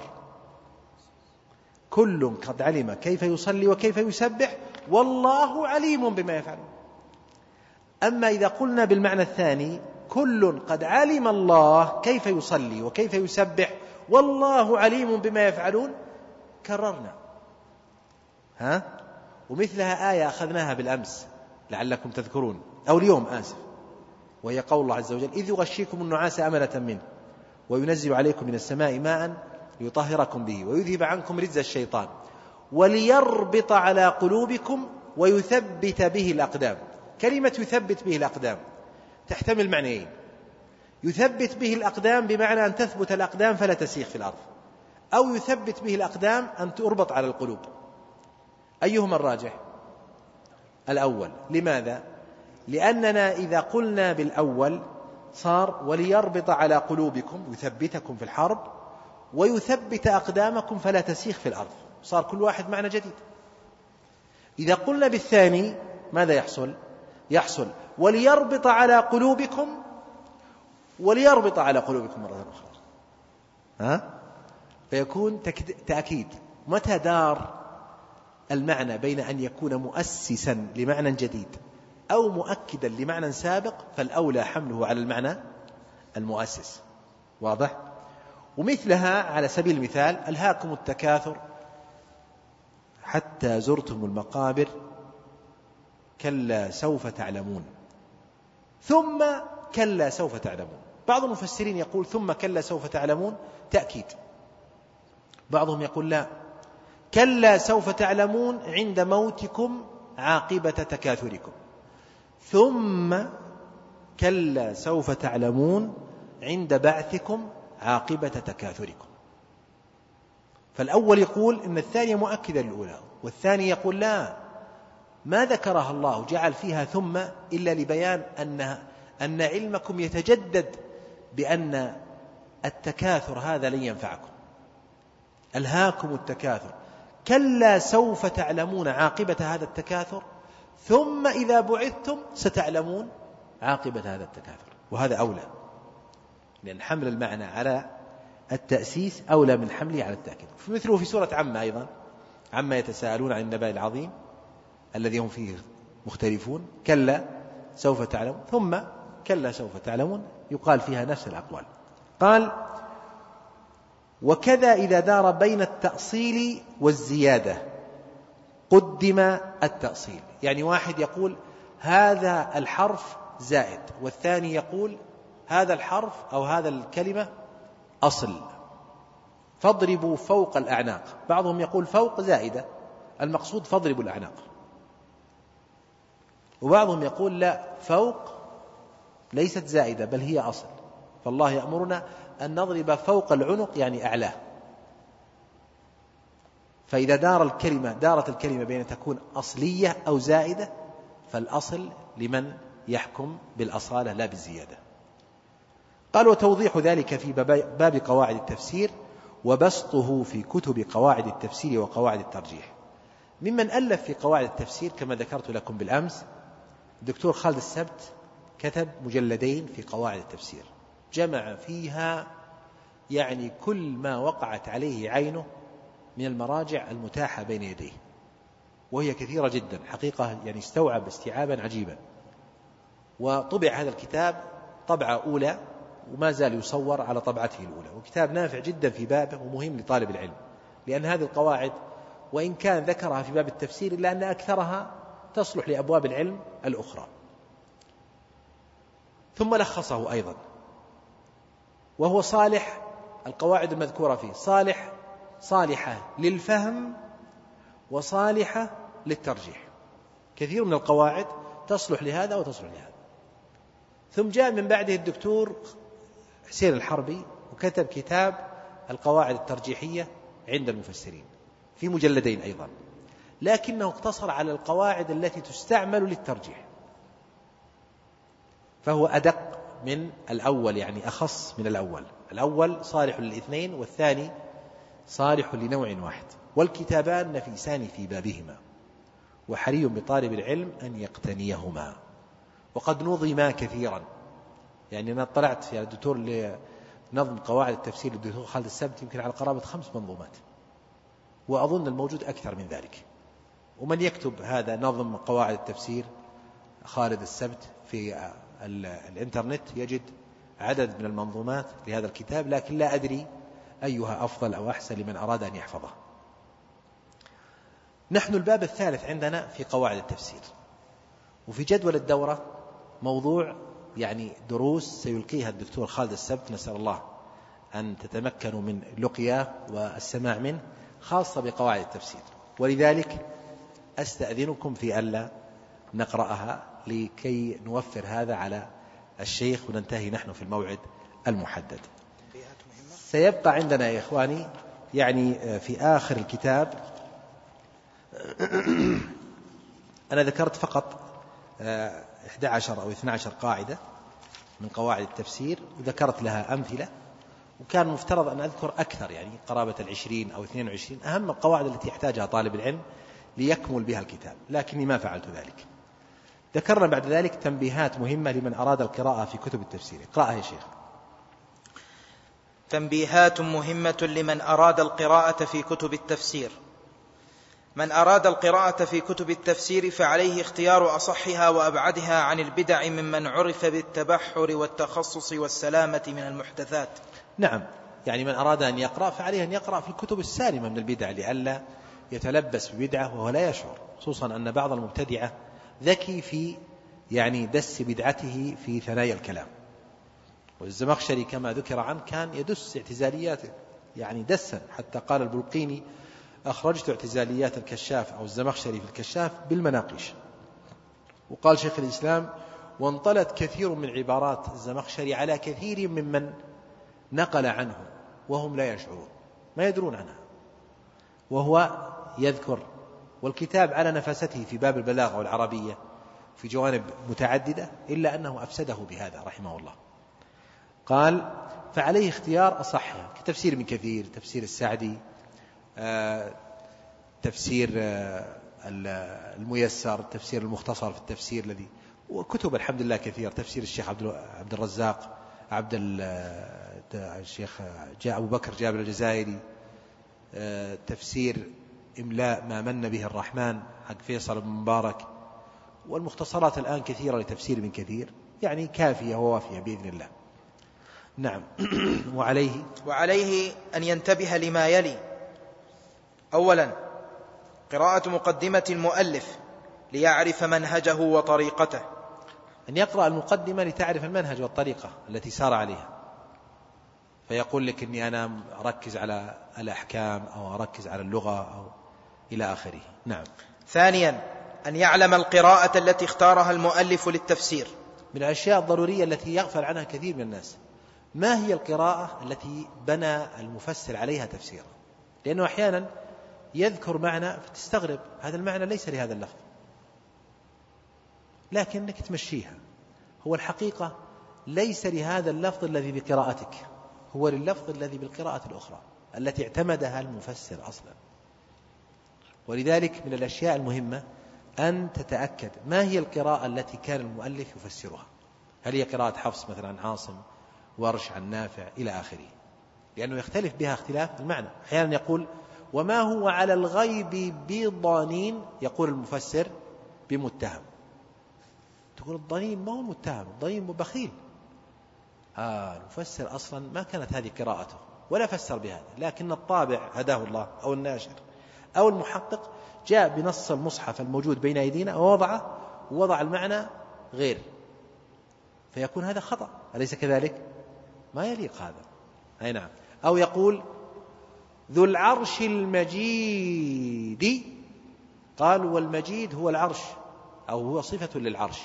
كل قد علم كيف يصلي وكيف يسبح والله عليم بما يفعلون. أما إذا قلنا بالمعنى الثاني كل قد علم الله كيف يصلي وكيف يسبح والله عليم بما يفعلون، كررنا. ومثلها آية أخذناها بالأمس لعلكم تذكرون، أو اليوم آسف، وهي قول الله عز وجل إذ يغشيكم النعاس أمنة منه وينزل عليكم من السماء ماء ليطهركم به ويذهب عنكم رجز الشيطان وليربط على قلوبكم ويثبت به الأقدام. كلمة يثبت به الأقدام تحتمل معنيين: يثبت به الأقدام بمعنى أن تثبت الأقدام فلا تسيخ في الأرض، أو يثبت به الأقدام أن تربط على القلوب. أيهما الراجح؟ الأول. لماذا؟ لأننا إذا قلنا بالأول صار وليربط على قلوبكم، يثبتكم في الحرب، ويثبت أقدامكم فلا تسيخ في الأرض، صار كل واحد معنى جديد. إذا قلنا بالثاني ماذا يحصل وليربط على قلوبكم، وليربط على قلوبكم مرة أخرى، فيكون تأكيد. متى دار المعنى بين أن يكون مؤسسا لمعنى جديد أو مؤكدا لمعنى سابق، فالأولى حمله على المعنى المؤسس. واضح؟ ومثلها على سبيل المثال ألهاكم التكاثر حتى زرتم المقابر كلا سوف تعلمون ثم كلا سوف تعلمون. بعض المفسرين يقول ثم كلا سوف تعلمون تأكيد، بعضهم يقول لا، كلا سوف تعلمون عند موتكم عاقبة تكاثركم، ثم كلا سوف تعلمون عند بعثكم عاقبة تكاثركم. فالأول يقول إن الثانية مؤكدة للأولى، والثاني يقول لا، ما ذكرها الله جعل فيها ثم إلا لبيان أن علمكم يتجدد بأن التكاثر هذا لن ينفعكم. ألهاكم التكاثر، كلا سوف تعلمون عاقبة هذا التكاثر، ثم إذا بعثتم ستعلمون عاقبة هذا التكاثر. وهذا أولى، لأن حمل المعنى على التأسيس أولى من حمله على التأكيد. مثله في سورة عما أيضا، عما يتساءلون عن النبأ العظيم الذي هم فيه مختلفون، كلا سوف تعلمون ثم كلا سوف تعلمون، يقال فيها نفس الأقوال. قال وكذا إذا دار بين التأصيل والزيادة قدم التأصيل. يعني واحد يقول هذا الحرف زائد، والثاني يقول هذا الحرف أو هذا الكلمة أصل، فاضربوا فوق الأعناق. بعضهم يقول فوق زائدة المقصود فاضربوا الأعناق. وبعضهم يقول لا، فوق ليست زائدة بل هي أصل، فالله يأمرنا أن نضرب فوق العنق يعني أعلاه. فإذا دارت الكلمة بين أن تكون أصلية أو زائدة، فالأصل لمن يحكم بالأصالة لا بالزيادة. قال وتوضيح ذلك في باب قواعد التفسير وبسطه في كتب قواعد التفسير وقواعد الترجيح. ممن ألف في قواعد التفسير كما ذكرت لكم بالأمس الدكتور خالد السبت، كتب مجلدين في قواعد التفسير، جمع فيها يعني كل ما وقعت عليه عينه من المراجع المتاحة بين يديه، وهي كثيرة جدا حقيقة، يعني استوعب استيعابا عجيبا. وطبع هذا الكتاب طبعة أولى وما زال يصور على طبعته الأولى، وكتاب نافع جدا في بابه ومهم لطالب العلم، لأن هذه القواعد وإن كان ذكرها في باب التفسير إلا أن أكثرها تصلح لأبواب العلم الأخرى. ثم لخصه أيضا، وهو صالح، القواعد المذكورة فيه صالحة للفهم وصالحة للترجيح. كثير من القواعد تصلح لهذا وتصلح لهذا. ثم جاء من بعده الدكتور حسين الحربي وكتب كتاب القواعد الترجيحية عند المفسرين في مجلدين أيضا، لكنه اقتصر على القواعد التي تستعمل للترجيح، فهو أدق من الأول، يعني أخص من الأول صالح للاثنين والثاني صالح لنوع واحد، والكتابان نفيسان في بابهما، وحري بطالب العلم أن يقتنيهما. وقد نظما كثيرا، يعني أنا اطلعت في الدكتور لنظم قواعد التفسير للدكتور خالد السبت يمكن على قرابة 5 منظومات، وأظن الموجود أكثر من ذلك. ومن يكتب هذا نظم قواعد التفسير خالد السبت في الإنترنت يجد عدد من المنظومات لهذا الكتاب، لكن لا أدري أيها أفضل أو أحسن لمن أراد أن يحفظه. نحن الباب الثالث عندنا في قواعد التفسير، وفي جدول الدورة موضوع يعني دروس سيلقيها الدكتور خالد السبت، نسأل الله أن تتمكنوا من لقياه والسماع منه، خاصة بقواعد التفسير، ولذلك أستأذنكم في ألا نقرأها لكي نوفر هذا على الشيخ وننتهي نحن في الموعد المحدد. سيبقى عندنا يا إخواني يعني في آخر الكتاب أنا ذكرت فقط 11 أو 12 قاعدة من قواعد التفسير، وذكرت لها أمثلة، وكان مفترض أن أذكر أكثر، يعني قرابة 20 أو 22 أهم القواعد التي يحتاجها طالب العلم ليكمل بها الكتاب، لكني ما فعلت ذلك. ذكرنا بعد ذلك تنبيهات مهمة لمن أراد القراءة في كتب التفسير. اقرأها يا شيخ. تنبيهات مهمة لمن أراد القراءة في كتب التفسير. من أراد القراءة في كتب التفسير فعليه اختيار أصحها وأبعدها عن البدع ممن عرف بالتبحر والتخصص والسلامة من المحدثات. نعم، يعني من أراد أن يقرأ فعليه أن يقرأ في الكتب السالمة من البدع لئلا يتلبس ببدعة وهو لا يشعر، خصوصا أن بعض المبتدعة ذكي في يعني دس بدعته في ثنايا الكلام. والزمخشري كما ذكر عنه كان يدس اعتزالياته يعني دسا، حتى قال البلقيني أخرجت اعتزاليات الكشاف أو الزمخشري في الكشاف بالمناقيش. وقال شيخ الإسلام وانطلت كثير من عبارات الزمخشري على كثير ممن نقل عنه وهم لا يشعرون، ما يدرون عنها، وهو يذكر. والكتاب على نفسته في باب البلاغة والعربية في جوانب متعددة، إلا أنه أفسده بهذا رحمه الله. قال فعليه اختيار أصحها كتفسير ابن كثير، تفسير السعدي، تفسير الميسر، تفسير المختصر في التفسير الذي، وكتب الحمد لله كثير، تفسير الشيخ عبد الرزاق الشيخ أبو بكر جابر الجزائري، تفسير إملاء ما من به الرحمن حق فيصل بن مبارك، والمختصرات الآن كثيرة لتفسير ابن كثير، يعني كافية ووافية بإذن الله. نعم. وعليه أن ينتبه لما يلي: أولا قراءة مقدمة المؤلف ليعرف منهجه وطريقته، أن يقرأ المقدمة لتعرف المنهج والطريقة التي سار عليها، فيقول لك إني أنا أركز على الأحكام أو أركز على اللغة أو إلى آخره. نعم. ثانيا أن يعلم القراءة التي اختارها المؤلف للتفسير. من الأشياء الضرورية التي يغفل عنها كثير من الناس، ما هي القراءة التي بنى المفسر عليها تفسيرا؟ لأنه أحيانا يذكر معنى فتستغرب هذا المعنى ليس لهذا اللفظ، لكنك تمشيها. هو الحقيقة ليس لهذا اللفظ الذي بقراءتك، هو لللفظ الذي بالقراءة الأخرى التي اعتمدها المفسر أصلا. ولذلك من الأشياء المهمة أن تتأكد ما هي القراءة التي كان المؤلف يفسرها. هل هي قراءة حفص مثلا عن عاصم، ورش عن نافع إلى آخره، لأنه يختلف بها اختلاف المعنى. أحيانا يقول وما هو على الغيب بضنين، يقول المفسر بمتهم. تقول الضنين ما هو متهم، الضنين بخيل. المفسر أصلا ما كانت هذه قراءته ولا فسر بهذا، لكن الطابع هداه الله أو الناشر أو المحقق جاء بنص المصحف الموجود بين أيدينا ووضع المعنى غير، فيكون هذا خطأ، أليس كذلك؟ ما يليق هذا. أي نعم. أو يقول ذو العرش المجيد، قال والمجيد هو العرش أو هو صفة للعرش.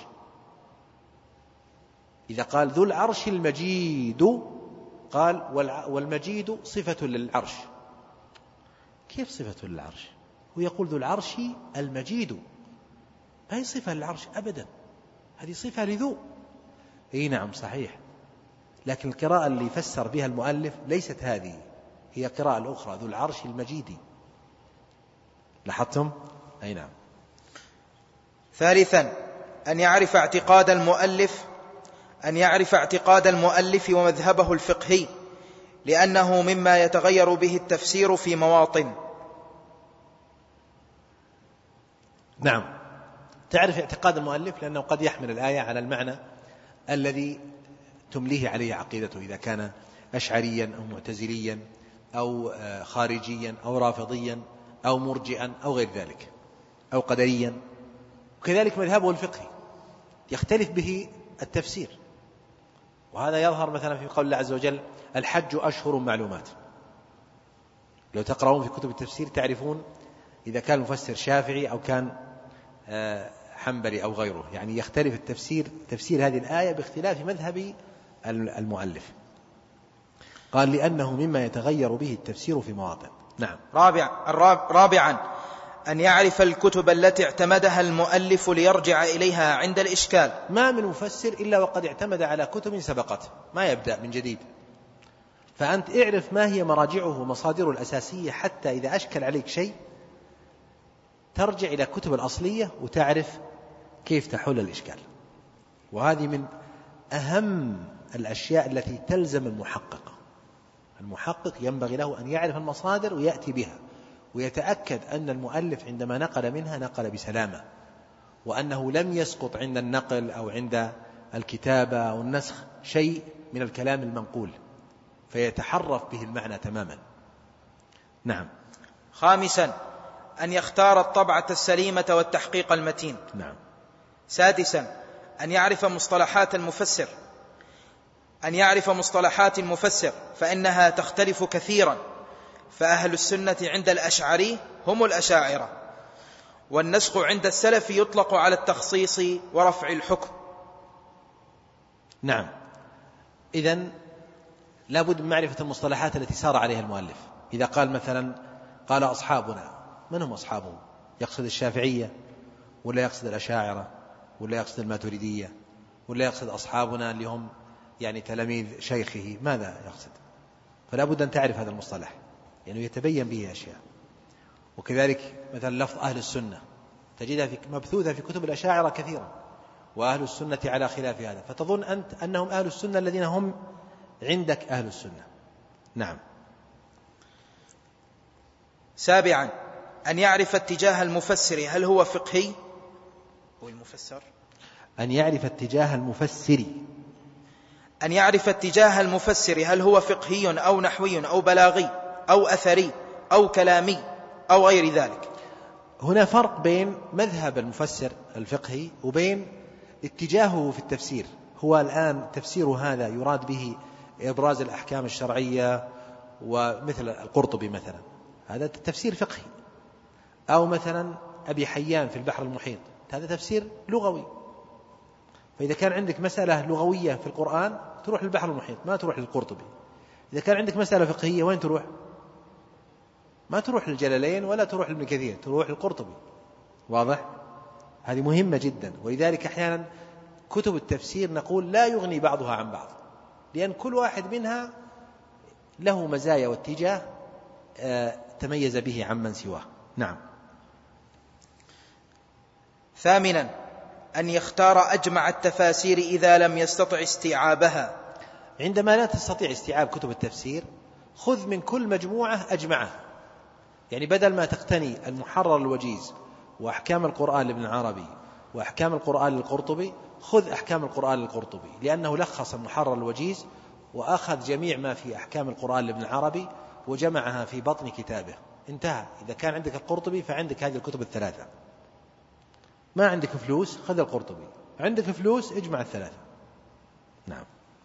إذا قال ذو العرش المجيد قال والمجيد صفة للعرش. كيف صفة للعرش؟ هو يقول ذو العرش المجيد، ما هي صفة للعرش أبدا، هذه صفة لذو. أي نعم صحيح، لكن القراءة اللي فسر بها المؤلف ليست هذه، هي قراءة الأخرى ذو العرش المجيد. لاحظتم؟ أي نعم. ثالثا أن يعرف اعتقاد المؤلف ومذهبه الفقهي، لأنه مما يتغير به التفسير في مواطن. نعم، تعرف اعتقاد المؤلف لأنه قد يحمل الآية على المعنى الذي تمليه عليه عقيدته، إذا كان أشعريا أو معتزليا أو خارجيا أو رافضيا أو مرجئا أو غير ذلك أو قدريا. وكذلك مذهبه الفقهي يختلف به التفسير، وهذا يظهر مثلا في قول الله عز وجل الحج أشهر معلومات. لو تقرؤون في كتب التفسير تعرفون إذا كان المفسر شافعي أو كان حنبلي أو غيره، يعني يختلف تفسير هذه الآية باختلاف مذهب المؤلف. قال لأنه مما يتغير به التفسير في مواطن. نعم. رابعا أن يعرف الكتب التي اعتمدها المؤلف ليرجع إليها عند الإشكال. ما من مفسر إلا وقد اعتمد على كتب سبقته، ما يبدأ من جديد. فأنت اعرف ما هي مراجعه ومصادره الأساسية، حتى إذا أشكل عليك شيء ترجع إلى كتب الأصلية وتعرف كيف تحل الإشكال. وهذه من أهم الأشياء التي تلزم المحقق. المحقق ينبغي له أن يعرف المصادر ويأتي بها، ويتأكد أن المؤلف عندما نقل منها نقل بسلامة، وأنه لم يسقط عند النقل أو عند الكتابة أو النسخ شيء من الكلام المنقول، فيتحرف به المعنى تماما. نعم. خامسا أن يختار الطبعة السليمة والتحقيق المتين. نعم. سادسا أن يعرف مصطلحات المفسر فإنها تختلف كثيرا، فأهل السنة عند الأشعري هم الأشاعرة، والنسخ عند السلف يطلق على التخصيص ورفع الحكم. نعم. إذن لابد من معرفة المصطلحات التي سار عليها المؤلف. إذا قال مثلا قال أصحابنا، من هم أصحابه؟ يقصد الشافعية ولا يقصد الأشاعرة ولا يقصد الماتريدية ولا يقصد أصحابنا اللي هم يعني تلاميذ شيخه؟ ماذا يقصد؟ فلا بد أن تعرف هذا المصطلح، يعني يتبين به أشياء. وكذلك مثلا لفظ أهل السنة تجدها مبثوثة في كتب الأشاعرة كثيرا، وأهل السنة على خلاف هذا، فتظن أنت أنهم أهل السنة الذين هم عندك أهل السنة. نعم. سابعا أن يعرف اتجاه المفسر هل هو فقهي والمفسر أن يعرف اتجاه المفسر هل هو فقهي أو نحوي أو بلاغي أو أثري أو كلامي أو غير ذلك. هنا فرق بين مذهب المفسر الفقهي وبين اتجاهه في التفسير. هو الآن تفسير هذا يراد به إبراز الأحكام الشرعية، ومثل القرطبي مثلا هذا تفسير فقهي، أو مثلا أبي حيان في البحر المحيط، هذا تفسير لغوي. فإذا كان عندك مسألة لغوية في القرآن تروح للبحر المحيط، ما تروح للقرطبي. إذا كان عندك مسألة فقهية وين تروح؟ ما تروح للجلالين ولا تروح لابن كثير، تروح للقرطبي. واضح؟ هذه مهمة جدا. ولذلك أحيانا كتب التفسير نقول لا يغني بعضها عن بعض، لأن كل واحد منها له مزايا واتجاه تميز به عمن سواه. نعم. ثامنا أن يختار أجمع التفاسير إذا لم يستطع استيعابها. عندما لا تستطيع استيعاب كتب التفسير خذ من كل مجموعة أجمعه. يعني بدل ما تقتني المحرر الوجيز وأحكام القرآن لابن عربي وأحكام القرآن للقرطبي، خذ أحكام القرآن للقرطبي، لأنه لخص المحرر الوجيز وأخذ جميع ما في أحكام القرآن لابن عربي وجمعها في بطن كتابه. انتهى. إذا كان عندك القرطبي فعندك هذه الكتب الثلاثة. ما عندك فلوس خذ القرطبي، عندك فلوس اجمع الثلاثة. نعم.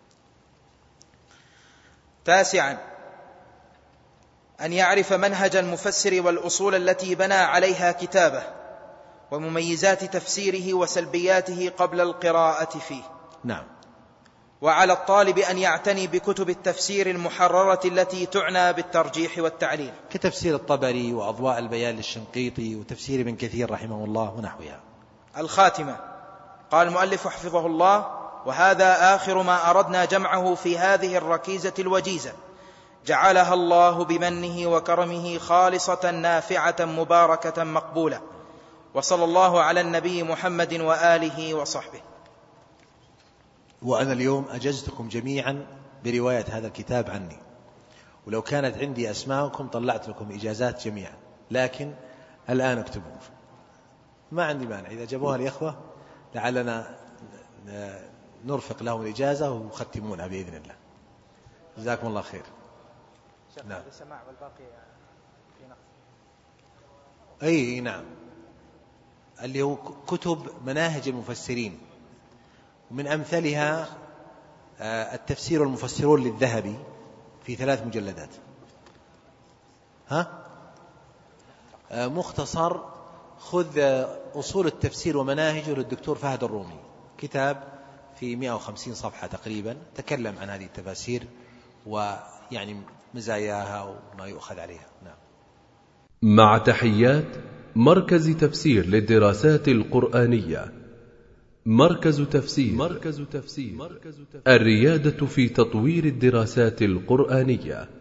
تاسعا أن يعرف منهج المفسر والأصول التي بنى عليها كتابه ومميزات تفسيره وسلبياته قبل القراءة فيه. نعم. وعلى الطالب أن يعتني بكتب التفسير المحررة التي تعنى بالترجيح والتعليل، كتفسير الطبري وأضواء البيان للشنقيطي وتفسير ابن كثير رحمه الله ونحوها. الخاتمة. قال المؤلف حفظه الله: وهذا آخر ما أردنا جمعه في هذه الركيزة الوجيزة، جعلها الله بمنه وكرمه خالصة نافعة مباركة مقبولة. وصلى الله على النبي محمد وآله وصحبه. وأنا اليوم أجزتكم جميعا برواية هذا الكتاب عني، ولو كانت عندي أسماءكم طلعت لكم إجازات جميعا، لكن الآن اكتبوا، ما عندي مانع إذا جابوها الإخوة لعلنا نرفق لهم الإجازة ويختمونها بإذن الله. جزاكم الله خير. نعم. أي نعم، اللي هو كتب مناهج المفسرين، ومن أمثلها التفسير والمفسرون للذهبي في 3 مجلدات. مختصر خذ أصول التفسير ومناهجه للدكتور فهد الرومي، كتاب في 150 صفحة تقريبا، تكلم عن هذه التفاسير ويعني مزاياها وما يؤخذ عليها. نعم. مع تحيات مركز تفسير للدراسات القرآنية. مركز تفسير الريادة في تطوير الدراسات القرآنية.